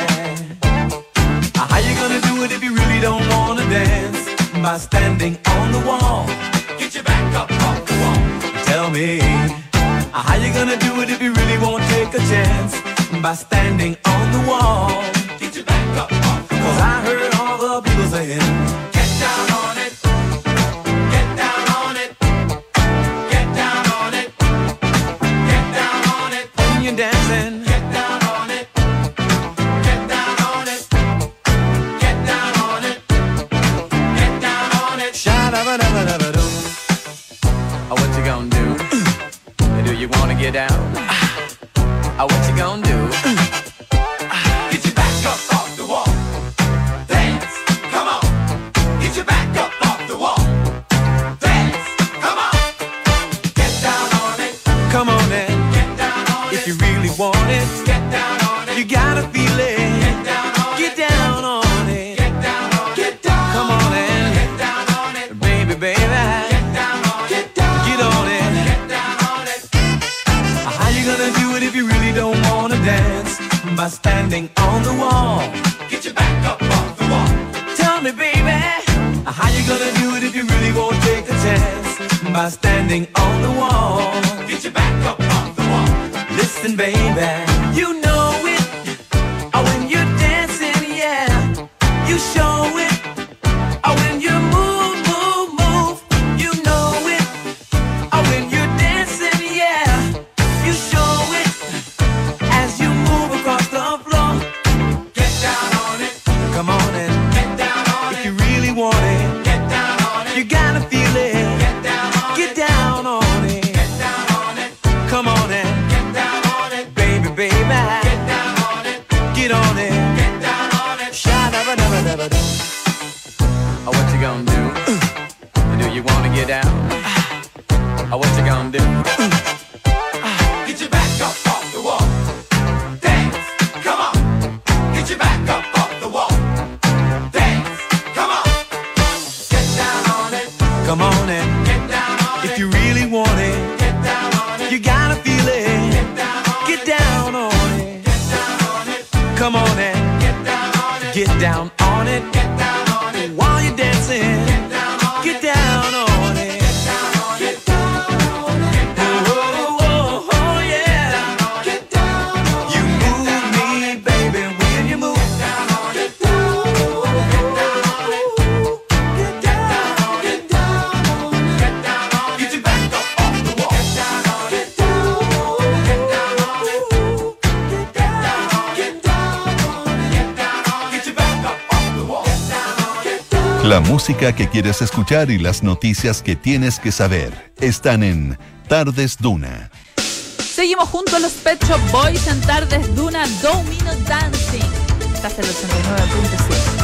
how you gonna do it if you really don't wanna dance? By standing on the wall. Get your back up off the wall. Tell me, how you gonna do it if you really won't take a chance? By standing on the wall. Get your back up off the wall. 'Cause I heard all the people saying, get down on it. Get down on it. Get down on it. Get down on it. When you're dancing. Get down on it. Get down on it. Get down on it. Get down on it. Sha-da-ba-da-ba-da-ba-doo. Oh, what you gonna do? Do you wanna get down? Oh, what you gonna do? Get your back up off the wall. Dance, come on. Get your back up off the wall. Dance, come on. Get down on it. Come on in. Get down on it. If you really want it. Get down on it. You gotta feel it. Get down on it. Get down on it. Get down on it. Get down. Come on in. Get down on it. Baby, baby. Get down on it. Get down. Get on it. Get down on it. How you gonna do it if you really don't wanna dance? By standing on the wall. Get your back up off the wall. Tell me, baby, how you gonna do it if you really won't take a chance? By standing on the wall. Get your back up off the wall. Listen, baby, you know it. Oh, when you're dancing, yeah, you show it. Oh, when you move, move, move, you know it. Oh, when you're dancing, yeah, you show it. As you move across the floor. Get down on it. Come on in. Get down on it. If you really want it. Get down on it. You gotta feel it. Get down on it. Get down on it. Get down on it. Come on in. Get down on it. Baby, baby. Get down on it. Get on it. Get down on it. Sha-da-ba-da-ba-da-ba-doo. Oh, what you gonna do? Do you wanna get down? Oh, what you gonna do? Get your back up off the wall. Dance, come on. Get your back up off the wall. Dance, come on. Get down on it. Come on in. Get down on it. If you really want it. Get down on it. You gotta feel it. Get down on it. Get down on it. Get down on it. Come on in. Get down on it. Get down on it. Get down on it. While you're dancing. Get down on it. Get down on it. Get down on it. Get down on it. Oh, oh, oh, yeah. Get down on it. You move me, baby, when you move. Get down on it. Get down on it. Get down on it. Get down on it. Get down on it. Get your back up off the wall. Get down on it. Get down on it. Get down on it. Get down on it. Get down on it. Get down on it. Get your back up off the wall. Get down on it. La música que quieres escuchar y las noticias que tienes que saber están en Tardes Duna. Seguimos junto a los Pet Shop Boys en Tardes Duna, Domino Dancing. Estás en el ochenta y nueve punto siete.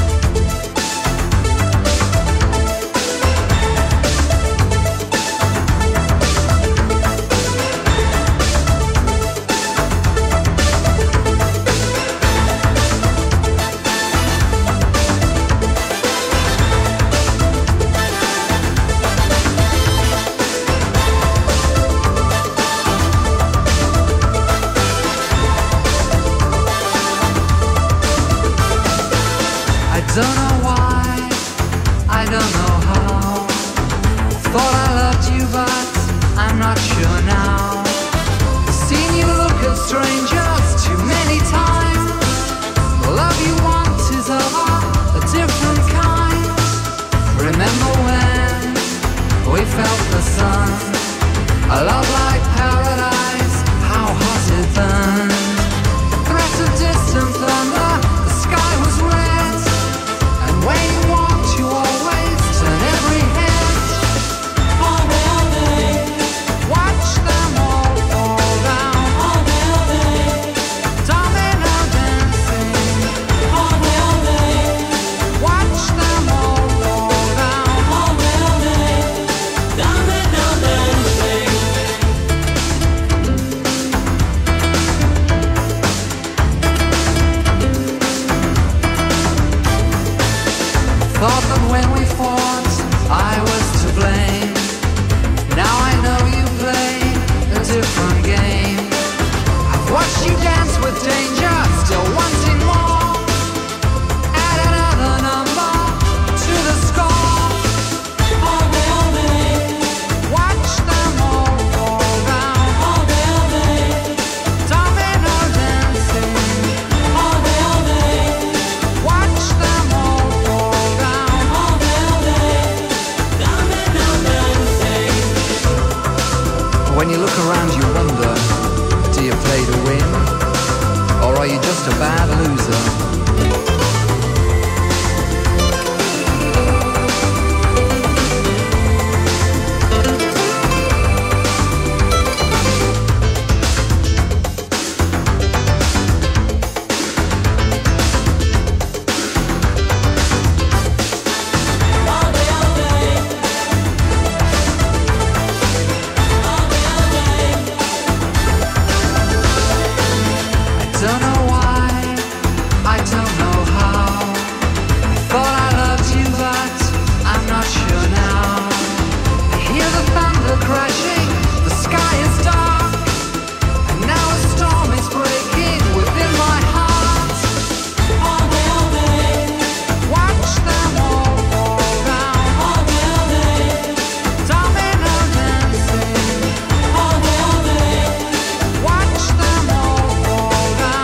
look around you wonder, do you play to win? Or are you just a bad loser? Don't know why, I don't know how. I thought I loved you, but I'm not sure now. I hear the thunder crashing, the sky is dark, and now a storm is breaking within my heart. All day, all day, watch them all fall down. All day, all day, domino dancing. All day, all day, watch them all fall down.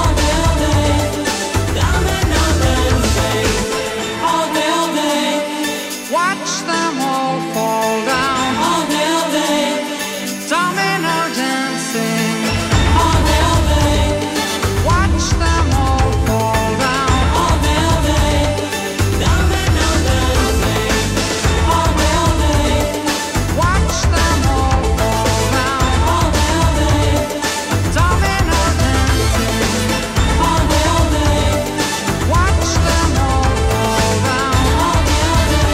Watch them all fall down. All day, all day. Domino dancing. All day, all day. Watch them all fall down. All day, all day. Domino dancing. All day, all day. Watch them all fall down. All day, all day. Domino dancing. All day, all day. Watch them all fall down. All day, all day.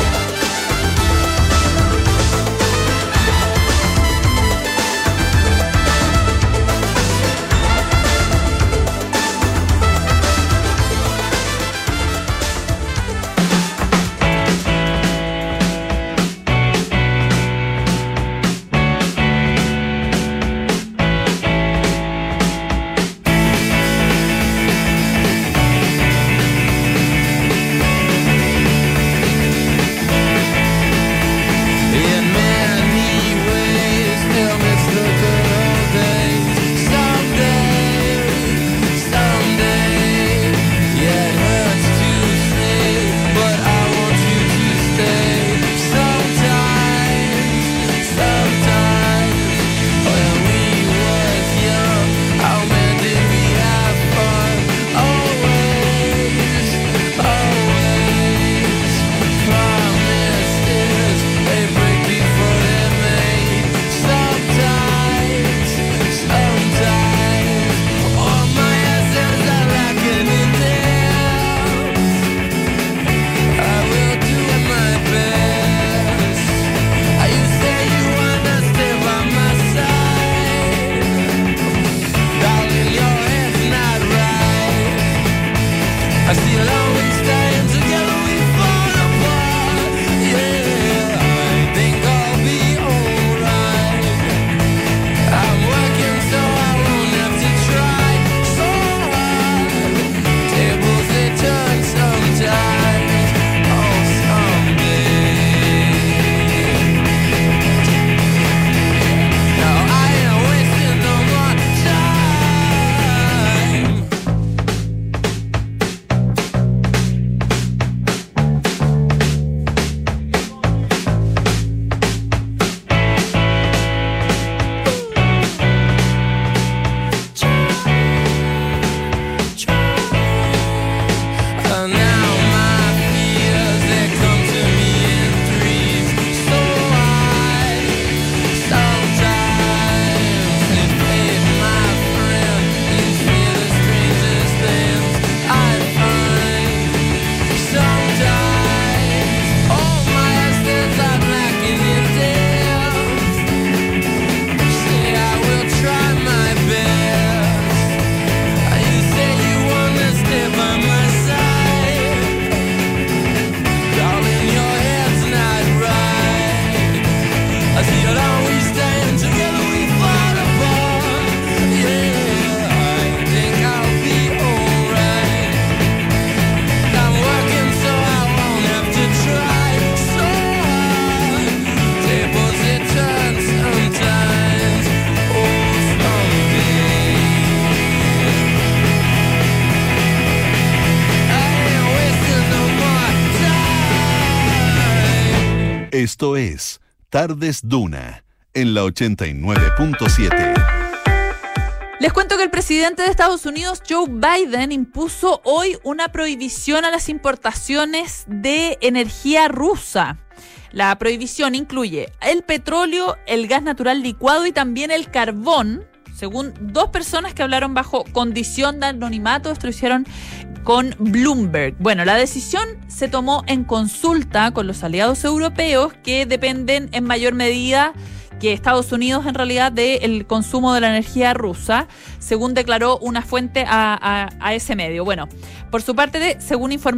In many ways, they'll miss the good old days. Someday, someday, yeah, it hurts to say, but I want you to stay. Sometimes, sometimes, when we was young, how man did we have fun? Always, always, promises, they break before they're made. Sometimes, sometimes, all my answers are lacking in them. I will do my best. You say you wanna stay by my side, darling, your head's not right. I still always stand together, we fall apart. Yeah, I think I'll be alright. I'm working so I won't have to try so hard. Tables they turn sometimes. Oh, someday. No, I ain't wasting no more time. And now my fears, they come to me in threes. So I sometimes invade my friend, leaves me the strangest things I find. Sometimes all my answers are lacking in depth. Say I will try my best. You say you wanna stay by my side, darling, your head's not right. I see it always stand together, we fall apart. Yeah, I think I'll be alright. I'm working so I won't have to try so hard. Tables they turn sometimes. Oh, someday. I ain't wasting no more time. Esto es Tardes Duna en la ochenta y nueve punto siete. Les cuento que el presidente de Estados Unidos, Joe Biden, impuso hoy una prohibición a las importaciones de energía rusa. La prohibición incluye el petróleo, el gas natural licuado y también el carbón, según dos personas que hablaron bajo condición de anonimato. Esto lo hicieron con Bloomberg. Bueno, la decisión se tomó en consulta con los aliados europeos, que dependen en mayor medida que Estados Unidos en realidad del consumo de la energía rusa, según declaró una fuente a, a, a ese medio. Bueno, por su parte, de, según informó